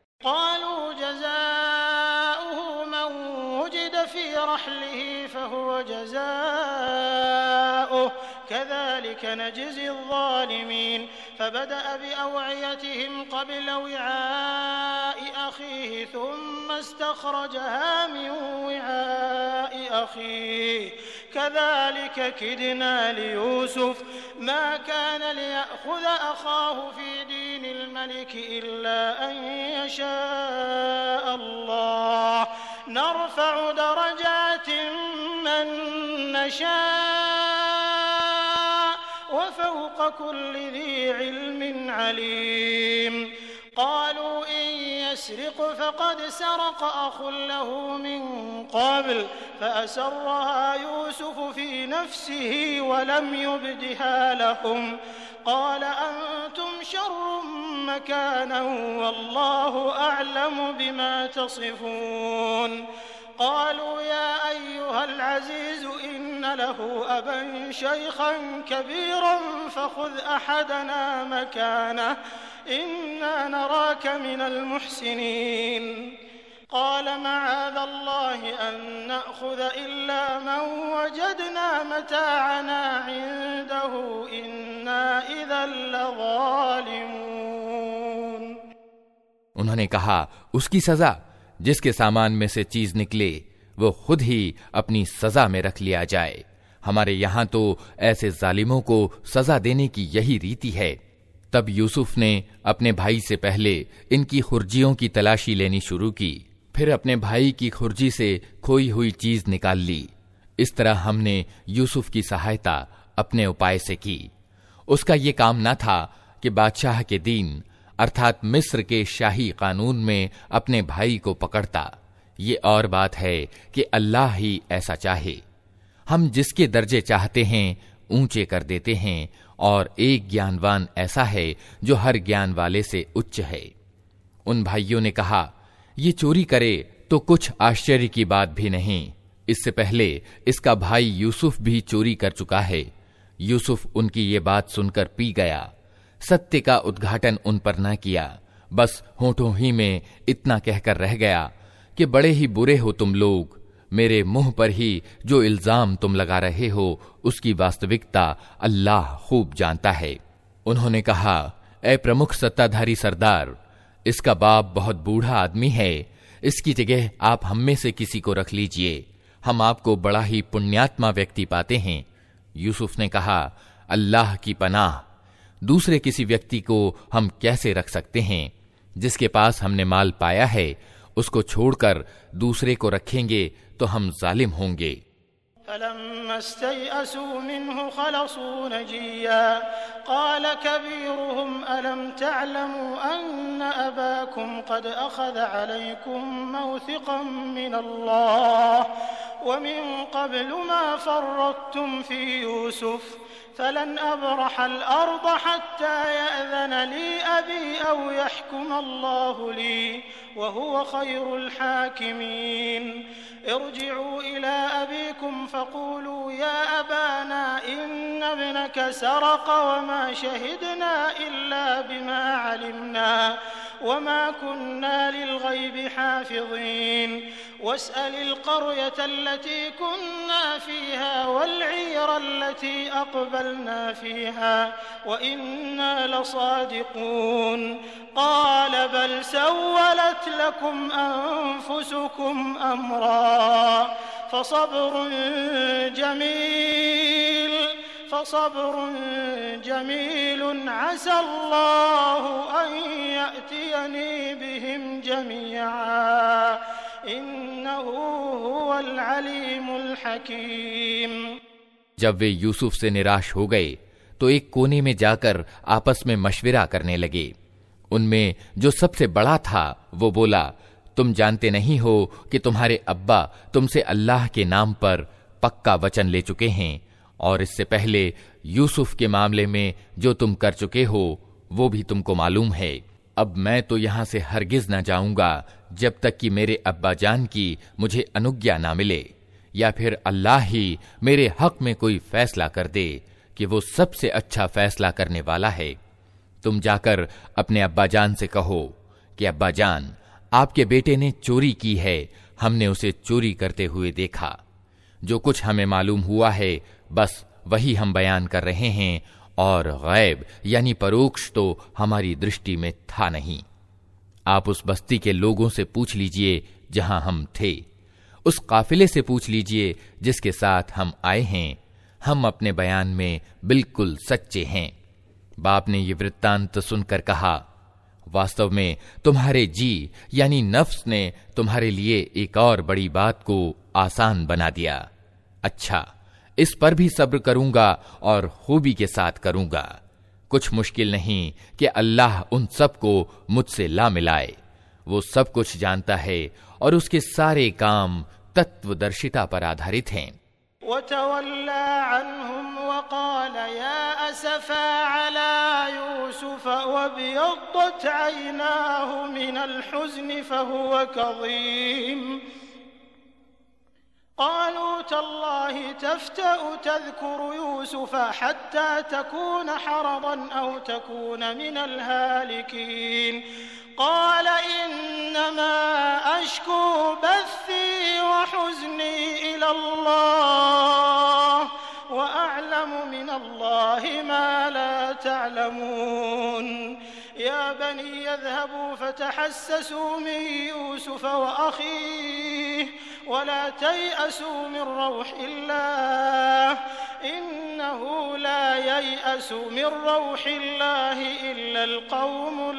फबदअ बिअवइयतिहिम क़ब्ल विआइ अख़ीहि थुम्म इस्तख़रजहा मिन विआइ अख़ीहि कज़ालिक किदना लियूसुफ मा कान लियअख़ुज़ अख़ाहु फ़ी दीनिल मलिक इल्ला अन यशाअ अल्लाह नरफ़अु दरजातिन मन नशाअ वफ़ौक़ कुल्लि ज़ी इल्मिन अलीम। क़ालू इन यस्रिक़ फ़क़द सरक़ अख़ुन लहू मिन क़ब्ल फ़असर्रहा यूसुफ़ फ़ी नफ़्सिही वलम युब्दिहा लहुम क़ाल अंतुम शर्रुम मकानन वल्लाहु अअलमु बिमा तसिफ़ून। क़ालू या अय्युहल अज़ीज़ु इन्न लहू अबन शैख़न कबीरन फ़ख़ुज़ अहदना मकानह इन्ना नराक मिनल मुहसिनीन। क़ाल मआज़ल्लाहि अन नअख़ुज़ इल्ला मन वजदना मताअना इंदहु इन्ना इज़न लज़ालिमून। उन्होंने कहा, उसकी सजा जिसके सामान में से चीज निकले वो खुद ही अपनी सजा में रख लिया जाए। हमारे यहां तो ऐसे जालिमों को सजा देने की यही रीति है। तब यूसुफ ने अपने भाई से पहले इनकी खुर्जियों की तलाशी लेनी शुरू की, फिर अपने भाई की खुर्जी से खोई हुई चीज निकाल ली। इस तरह हमने यूसुफ की सहायता अपने उपाय से की। उसका ये काम न था कि बादशाह के दीन अर्थात मिस्र के शाही कानून में अपने भाई को पकड़ता। ये और बात है कि अल्लाह ही ऐसा चाहे। हम जिसके दर्जे चाहते हैं ऊंचे कर देते हैं, और एक ज्ञानवान ऐसा है जो हर ज्ञान वाले से उच्च है। उन भाइयों ने कहा, ये चोरी करे तो कुछ आश्चर्य की बात भी नहीं। इससे पहले इसका भाई यूसुफ भी चोरी कर चुका है। यूसुफ उनकी ये बात सुनकर पी गया। सत्य का उद्घाटन उन पर न किया, बस होठों ही में इतना कहकर रह गया कि बड़े ही बुरे हो तुम लोग, मेरे मुंह पर ही जो इल्जाम तुम लगा रहे हो उसकी वास्तविकता अल्लाह खूब जानता है। उन्होंने कहा, ए प्रमुख सत्ताधारी सरदार, इसका बाप बहुत बूढ़ा आदमी है, इसकी जगह आप हम में से किसी को रख लीजिए, हम आपको बड़ा ही पुण्यात्मा व्यक्ति पाते हैं। यूसुफ ने कहा, अल्लाह की पनाह, दूसरे किसी व्यक्ति को हम कैसे रख सकते हैं? जिसके पास हमने माल पाया है उसको छोड़कर दूसरे को रखेंगे तो हम जालिम होंगे। फलन अब्रहल अर्द हत्ता यअज़न ली अबी औ यहकुम अल्लाहु ली व हुव खैरुल हाकिमीन। इरजिऊ इला अबीकुम फक़ूलू या अबाना इन्न इब्नक सरक़ व मा शहिदना इल्ला बिमा अलिमना व मा कुन्ना लिलग़ैबि हाफ़िज़ीन वस्अलिल क़र्यत अल्लती कुन्ना फ़ीहा वल्ईर अल्लती अक़बलना फ़ीहा व इन्ना लसादिक़ून। क़ाल बल सव्वलत लकुम अन्फुसुकुम अम्रा फसब्रुन जमील फसब्रुन जमीलुन असा अल्लाहु अन यअतियनी बिहिम जमीआ इन्नहु हुवल अलीमुल हकीम। जब वे यूसुफ से निराश हो गए तो एक कोने में जाकर आपस में मशविरा करने लगे। उनमें जो सबसे बड़ा था वो बोला, तुम जानते नहीं हो कि तुम्हारे अब्बा तुमसे अल्लाह के नाम पर पक्का वचन ले चुके हैं, और इससे पहले यूसुफ के मामले में जो तुम कर चुके हो वो भी तुमको मालूम है। अब मैं तो यहां से हरगिज न जाऊंगा जब तक कि मेरे अब्बा जान की मुझे अनुज्ञा ना मिले, या फिर अल्लाह ही मेरे हक में कोई फैसला कर दे कि वो सबसे अच्छा फैसला करने वाला है। तुम जाकर अपने अब्बा जान से कहो कि अब्बा जान, आपके बेटे ने चोरी की है, हमने उसे चोरी करते हुए देखा। जो कुछ हमें मालूम हुआ है बस वही हम बयान कर रहे हैं, और गैब यानी परोक्ष तो हमारी दृष्टि में था नहीं। आप उस बस्ती के लोगों से पूछ लीजिए जहां हम थे, उस काफिले से पूछ लीजिए जिसके साथ हम आए हैं, हम अपने बयान में बिल्कुल सच्चे हैं। बाप ने ये वृत्तांत सुनकर कहा, वास्तव में तुम्हारे जी यानी नफ्स ने तुम्हारे लिए एक और बड़ी बात को आसान बना दिया। अच्छा, इस पर भी सब्र करूंगा और खूबी के साथ करूंगा। कुछ मुश्किल नहीं कि अल्लाह उन सब को मुझसे ला मिलाए। वो सब कुछ जानता है और उसके सारे काम तत्वदर्शिता पर आधारित हैं। वतवल्ला अन्हुम वक़ाल या असफ़ा अला यूसुफ वबियद्दत ऐनाहु मिनल हुज़्न फहुव कज़ीम। क़ालू तल्लाहि तफ़्तअु तज़कुरु यूसुफ हत्ता तकून हरदन औ तकून मिनल हालिकीन। क़ाल इन्नमा अश्कू बस्सी व हुज़्नी इलल्लाह व अअलमु मिनल्लाहि मा ला तअलमून। या बनी यज़हबू फ़तहस्ससू मिन यूसुफ व अख़ीह वला तयअसू मिन रौहिल्लाह इन्नहु ला ययअसु मिन रौहिल्लाहि इल्लल क़ौमुल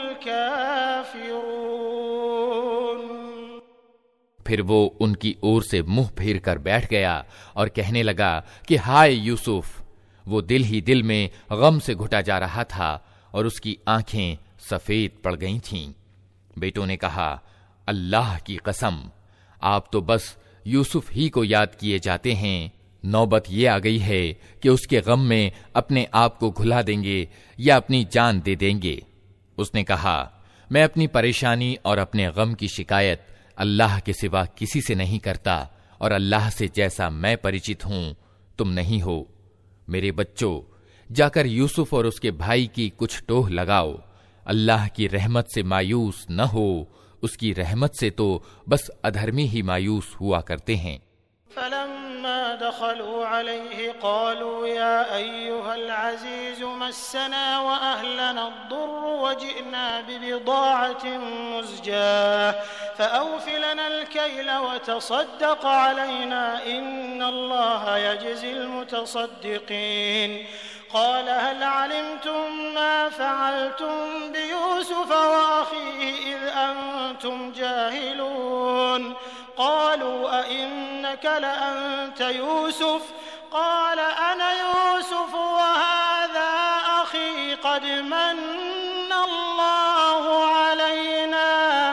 काफ़िरून। फिर वो उनकी ओर से मुंह फेर कर बैठ गया और कहने लगा कि हाय यूसुफ। वो दिल ही दिल में गम से घुटा जा रहा था और उसकी आंखें सफेद पड़ गई थीं। बेटों ने कहा, अल्लाह की कसम, आप तो बस यूसुफ ही को याद किए जाते हैं। नौबत ये आ गई है कि उसके गम में अपने आप को घुला देंगे या अपनी जान दे देंगे। उसने कहा, मैं अपनी परेशानी और अपने गम की शिकायत अल्लाह के सिवा किसी से नहीं करता, और अल्लाह से जैसा मैं परिचित हूं तुम नहीं हो। मेरे बच्चों, जाकर यूसुफ और उसके भाई की कुछ टोह लगाओ, अल्लाह की रहमत से मायूस न हो, उसकी रहमत से तो बस अधर्मी ही मायूस हुआ करते हैं। फलम्मा दखलू अलैहि क़ालू या अय्युहल अज़ीज़ मस्सना व अहलना अद्दुर्रु व जिअना बिबिदाअतिन मुज़जाह फ़अवफ़ि लनल कैल व तसद्दक़ अलैना इन्नल्लाहा यजज़िल मुतसद्दिक़ीन क़ाल हल अलिमतुम मा फ़अलतुम बियूसुफ़ व अख़ीहि इज़ अंतुम जाहिलून क़ालू अइन्नक लअन्त यूसुफ़ क़ाल अना यूसुफ़ व हाज़ा अख़ी क़द मन्नल्लाहु अलैना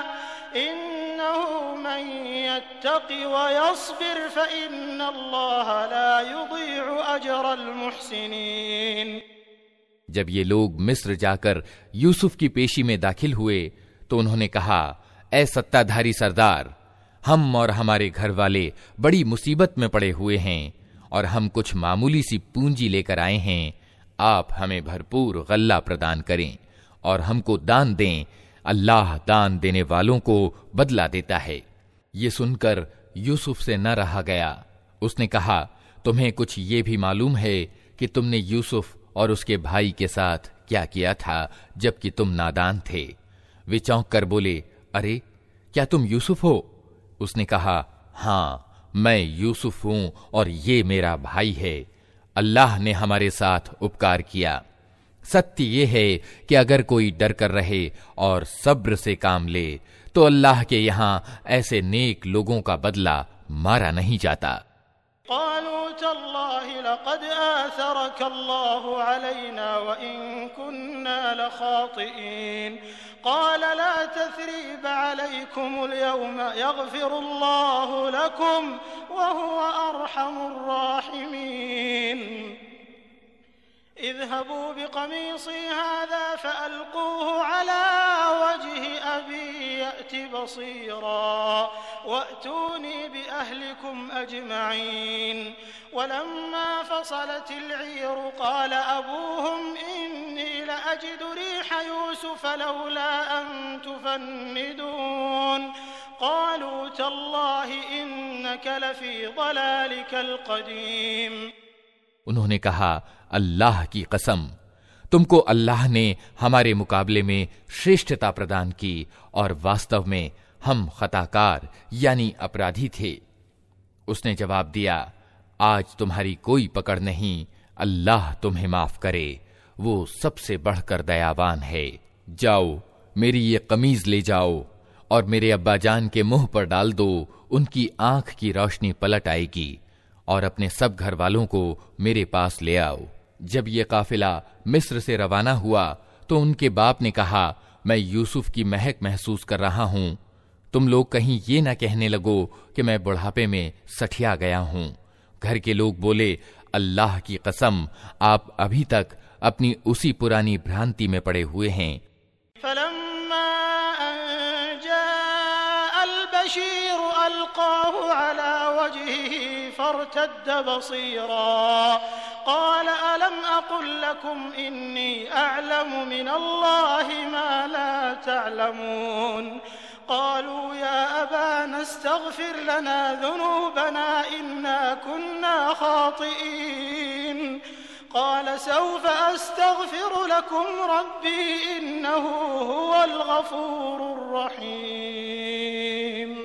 इन्नहु मन यत्तक़ि व यस्बिर फ़इन्नल्लाहा ला युज़ीअु अजरल मुहसिनीन। जब ये लोग मिस्र जाकर यूसुफ की पेशी में दाखिल हुए तो उन्होंने कहा, ऐ सत्ताधारी सरदार, हम और हमारे घर वाले बड़ी मुसीबत में पड़े हुए हैं और हम कुछ मामूली सी पूंजी लेकर आए हैं। आप हमें भरपूर गल्ला प्रदान करें और हमको दान दें, अल्लाह दान देने वालों को बदला देता है। ये सुनकर यूसुफ से न रहा गया। उसने कहा, तुम्हें कुछ ये भी मालूम है कि तुमने यूसुफ और उसके भाई के साथ क्या किया था जबकि तुम नादान थे? वे चौंक कर बोले, अरे क्या तुम यूसुफ हो? उसने कहा, हाँ, मैं यूसुफ हूं और ये मेरा भाई है। अल्लाह ने हमारे साथ उपकार किया। सत्य ये है कि अगर कोई डर कर रहे और सब्र से काम ले तो अल्लाह के यहाँ ऐसे नेक लोगों का बदला मारा नहीं जाता। क़ालू तल्लाहि लक़द आथरक अल्लाहु अलैना व इन कुन्ना लख़ातिईन क़ाल ला तथरीब अलैकुमुल यौम यग़फ़िरुल्लाहु लकुम व हुवा अर्हमुर राहिमीन। इज़हबू बिक़मीसी हाज़ा फ़अल्क़ूहु अला वज्हि अबी यअति बसीरा वअतूनी बिअहलिकुम अजमईन। वलम्मा फ़सलतिल ईरु क़ाल अबूहुम इन्नी लअजिदु रीह यूसुफ़ लौला अन तुफ़न्निदून क़ालू तल्लाहि इन्नक लफ़ी ضलालिकल क़दीम। उन्होंने कहा, अल्लाह की कसम, तुमको अल्लाह ने हमारे मुकाबले में श्रेष्ठता प्रदान की और वास्तव में हम खताकार यानी अपराधी थे। उसने जवाब दिया, आज तुम्हारी कोई पकड़ नहीं, अल्लाह तुम्हें माफ करे, वो सबसे बढ़कर दयावान है। जाओ, मेरी ये कमीज ले जाओ और मेरे अब्बा जान के मुंह पर डाल दो, उनकी आंख की रोशनी पलट आएगी, और अपने सब घर वालों को मेरे पास ले आओ। जब ये काफिला मिस्र से रवाना हुआ तो उनके बाप ने कहा, मैं यूसुफ की महक महसूस कर रहा हूं। तुम लोग कहीं ये ना कहने लगो कि मैं बुढ़ापे में सठिया गया हूं। घर के लोग बोले, अल्लाह की कसम, आप अभी तक अपनी उसी पुरानी भ्रांति में पड़े हुए हैं। फलम्मा अन जाअल बशीर अलक़ाहु अला वजहिही फर्तद्द बसीरा क़ाल अलम अक़ुल लकुम इन्नी अअलमु मिनल्लाहि मा ला तअलमून क़ालू या अबाना अस्तग़फिर लना ज़ुनूबना इन्ना कुन्ना ख़ातिईन क़ाल सौफ़ अस्तग़फिरु लकुम रब्बी इन्नहु हुवल गफ़ूरुर रहीम।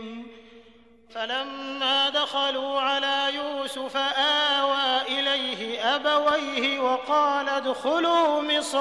फलम्मा दख़लू अला यूसुफ़ आवा इलैहि अबवैहि वक़ाल उद्ख़ुलू मिस्र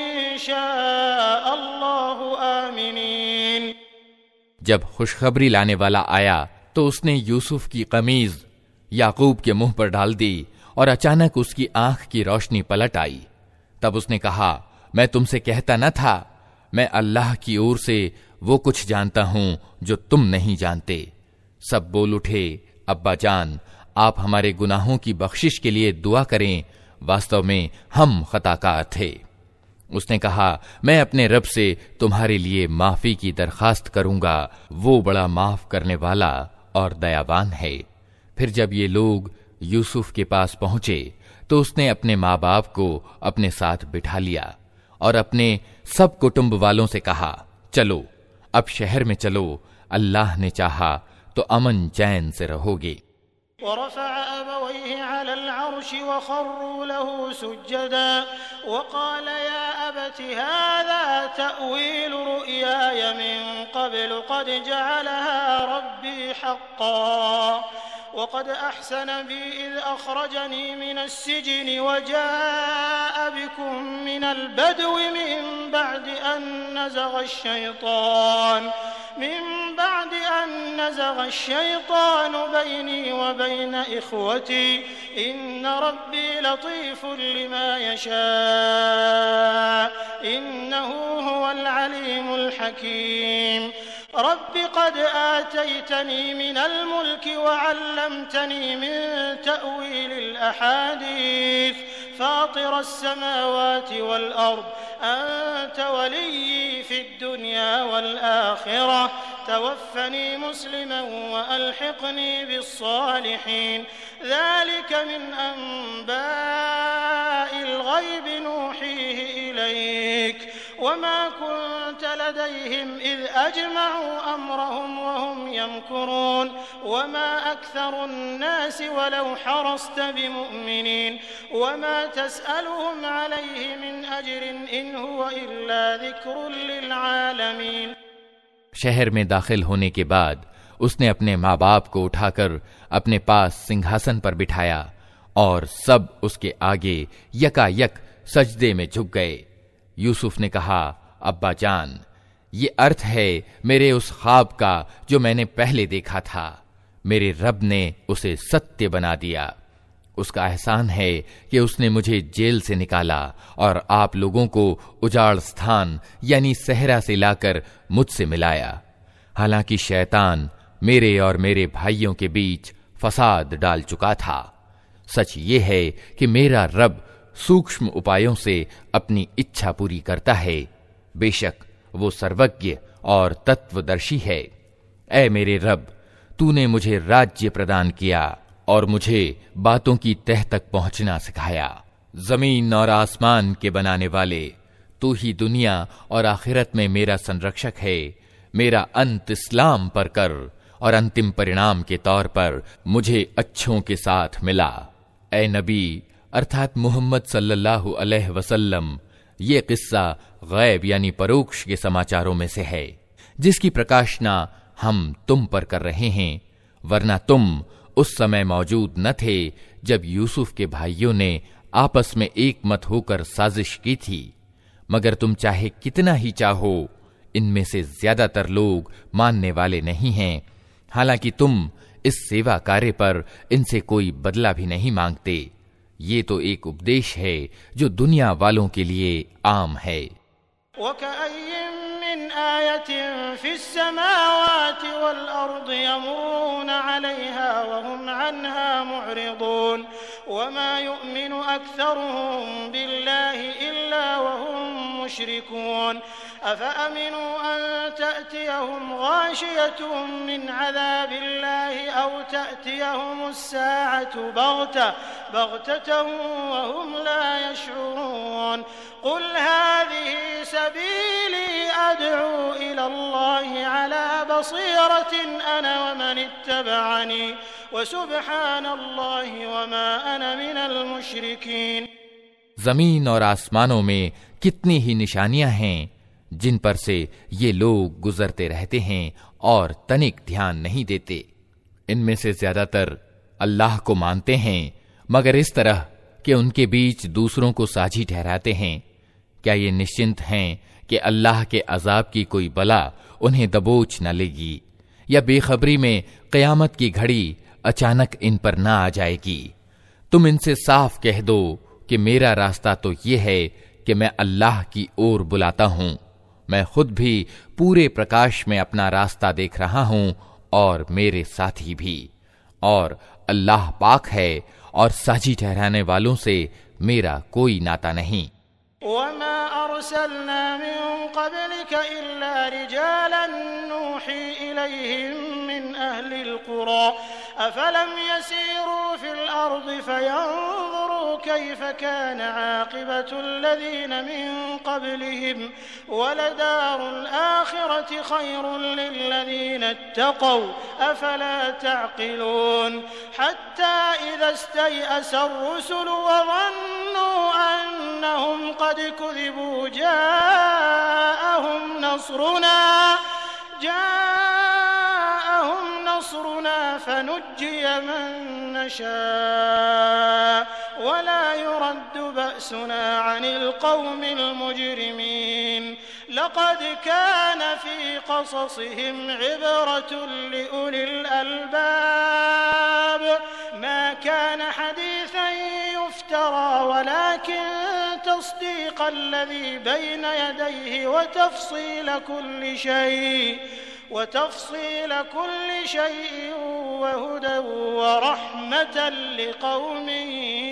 इंशाअल्लाहु आमिनीन। जब खुशखबरी लाने वाला आया तो उसने यूसुफ की कमीज याकूब के मुंह पर डाल दी और अचानक उसकी आंख की रोशनी पलट आई। तब उसने कहा, मैं तुमसे कहता न था, मैं अल्लाह की ओर से वो कुछ जानता हूं जो तुम नहीं जानते। सब बोल उठे, अब्बा जान, आप हमारे गुनाहों की बख्शिश के लिए दुआ करें, वास्तव में हम खताकार थे। उसने कहा, मैं अपने रब से तुम्हारे लिए माफी की दरखास्त करूंगा, वो बड़ा माफ करने वाला और दयावान है। फिर जब ये लोग यूसुफ के पास पहुंचे तो उसने अपने माँ बाप को अपने साथ बिठा लिया और अपने सब कुटुंब वालों से कहा, चलो अब शहर में चलो, अल्लाह ने चाहा तो अमन चैन से रहोगे। वक़द अहसन बी इज़ अख़रजनी मिनस्सिजनि वजाअ बिकुम मिनल बदवी मिन बअदि अन नज़ग़ अश-शैतान मिन बअदि अन नज़ग़ अश-शैतान बैनी व बैन इख़वती इन्न रब्बी लतीफ़ुन लिमा यशा इन्नहु हुवल अलीमुल हकीम। रब्बि क़द आतैतनी मिनल मुल्कि व अल्लमतनी मिन तअवीलिल अहादीस फ़ातिरस समावाति वल अर्द अंत वलिय्यी फ़िद दुनिया वल आख़िरह तवफ़्फ़नी मुस्लिमन व अल्हिक़नी बिस्सालिहीन। ज़ालिक मिन अंबाइल ग़ैबि नूहीहि इलैक वमा कुन्त लदैहिम इज़ अजमअू अम्रहुम वहुम यमकुरून वमा अक्सरुन्नासि वलौ हरस्त बिमुअ्मिनीन वमा तस्अलुहुम अलैहि मिन अज्रिन इन हुवा इल्ला ज़िक्रुन लिलआलमीन। शहर में दाखिल होने के बाद उसने अपने माँ बाप को उठाकर अपने पास सिंहासन पर बिठाया और सब उसके आगे यकायक सजदे में झुक गए। यूसुफ ने कहा, अब्बा जान, ये अर्थ है मेरे उस ख्वाब का जो मैंने पहले देखा था। मेरे रब ने उसे सत्य बना दिया। उसका एहसान है कि उसने मुझे जेल से निकाला और आप लोगों को उजाड़ स्थान यानी सहरा से लाकर मुझसे मिलाया। हालांकि शैतान मेरे और मेरे भाइयों के बीच फसाद डाल चुका था। सच ये है कि मेरा रब सूक्ष्म उपायों से अपनी इच्छा पूरी करता है। बेशक वो सर्वज्ञ और तत्वदर्शी है। ऐ मेरे रब, तूने मुझे राज्य प्रदान किया और मुझे बातों की तह तक पहुंचना सिखाया। जमीन और आसमान के बनाने वाले, तू ही दुनिया और आखिरत में मेरा संरक्षक है। मेरा अंत इस्लाम पर कर और अंतिम परिणाम के तौर पर मुझे अच्छों के साथ मिला। ऐ नबी अर्थात मोहम्मद सल्लल्लाहु अलैहि वसल्लम, ये किस्सा गैब यानी परोक्ष के समाचारों में से है जिसकी प्रकाशना हम तुम पर कर रहे हैं, वरना तुम उस समय मौजूद न थे जब यूसुफ के भाइयों ने आपस में एक मत होकर साजिश की थी। मगर तुम चाहे कितना ही चाहो, इनमें से ज्यादातर लोग मानने वाले नहीं हैं। हालांकि तुम इस सेवा कार्य पर इनसे कोई बदला भी नहीं मांगते। ये तो एक उपदेश है जो दुनिया वालों के लिए आम है। अफ़अमिनू अन तअतियहुम गाशियतुम मिन अज़ाबिल्लाहि औ तअतियहुमुस्साअतु बग़्तह बग़्ततन वहुम ला यशऊरून। क़ुल हाज़िही सबीली अदअू इलल्लाहि अला बसीरतिन अना व मन इत्तबअनी व सुब्हानल्लाहि व मा अना मिनल मुशरिकीन। जमीन और आसमानों में कितनी ही निशानियां हैं जिन पर से ये लोग गुजरते रहते हैं और तनिक ध्यान नहीं देते। इनमें से ज्यादातर अल्लाह को मानते हैं, मगर इस तरह कि उनके बीच दूसरों को साझी ठहराते हैं। क्या ये निश्चिंत हैं कि अल्लाह के अजाब की कोई बला उन्हें दबोच न लेगी, या बेखबरी में क़यामत की घड़ी अचानक इन पर न आ जाएगी? तुम इनसे साफ कह दो कि मेरा रास्ता तो ये है कि मैं अल्लाह की ओर बुलाता हूं। मैं खुद भी पूरे प्रकाश में अपना रास्ता देख रहा हूं और मेरे साथी भी, और अल्लाह पाक है और साझी ठहराने वालों से मेरा कोई नाता नहीं। वमा अरसलना मिन क़ब्लिक इल्ला रिजालन नूही इलैहिम मिन अहलिल क़ुरा अफ़लम यसीरू फ़िल अर्ज़ि फ़यंज़ुरू कैफ कान आक़िबतुल्लज़ीन मिन क़ब्लिहिम वलदारुल आख़िरति ख़ैरुल लिल्लज़ीन इत्तक़व अफ़ला तअक़िलून हत्ता इज़ा इस्तयअसर रुसुलु वज़न्नु अन्नहुम क़द कुज़िबू जाअहुम नस्रुना जाअहुम नस्रुना फनुज्जिय मन नशाअ वला युरद्दु बअसुना अनिल क़ौमिल मुजरिमीन लक़द कान फ़ी क़ससिहिम इब्रतुन लिउलिल अलबाब मा कान हदीसन युफ्तरा वलाकिन तस्दीक़ल्लज़ी बैन यदैहि वतफ़सील कुल्लि शैء वतफ़सील कुल्लि शैء वहुदन वरहमतन लिक़ौमिन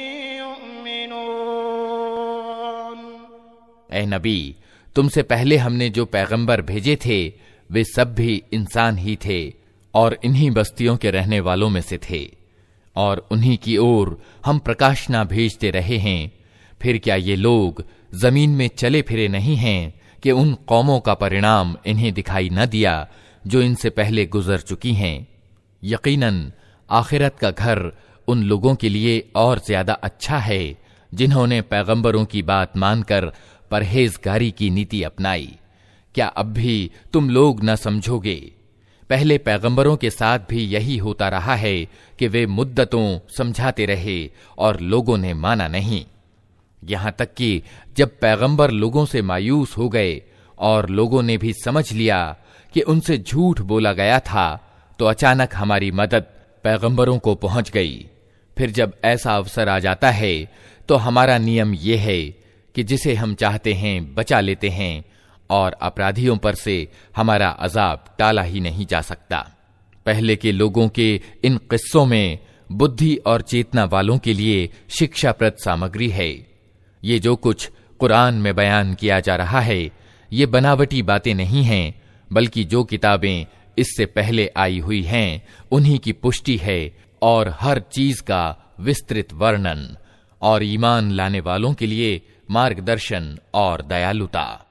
युमिनून। ऐ नबी, तुमसे पहले हमने जो पैगंबर भेजे थे वे सब भी इंसान ही थे और इन्हीं बस्तियों के रहने वालों में से थे और उन्हीं की ओर हम प्रकाशना भेजते रहे हैं। फिर क्या ये लोग जमीन में चले फिरे नहीं हैं कि उन कौमों का परिणाम इन्हें दिखाई न दिया जो इनसे पहले गुजर चुकी हैं। यकीनन आखिरत का घर उन लोगों के लिए और ज्यादा अच्छा है जिन्होंने पैगंबरों की बात मानकर परहेजगारी की नीति अपनाई। क्या अब भी तुम लोग न समझोगे? पहले पैगंबरों के साथ भी यही होता रहा है कि वे मुद्दतों समझाते रहे और लोगों ने माना नहीं, यहां तक कि जब पैगंबर लोगों से मायूस हो गए और लोगों ने भी समझ लिया कि उनसे झूठ बोला गया था तो अचानक हमारी मदद पैगंबरों को पहुंच गई। फिर जब ऐसा अवसर आ जाता है तो हमारा नियम यह है कि जिसे हम चाहते हैं बचा लेते हैं और अपराधियों पर से हमारा अजाब टाला ही नहीं जा सकता। पहले के लोगों के इन किस्सों में बुद्धि और चेतना वालों के लिए शिक्षाप्रद सामग्री है। ये जो कुछ कुरान में बयान किया जा रहा है ये बनावटी बातें नहीं हैं, बल्कि जो किताबें इससे पहले आई हुई हैं उन्हीं की पुष्टि है और हर चीज का विस्तृत वर्णन और ईमान लाने वालों के लिए मार्गदर्शन और दयालुता।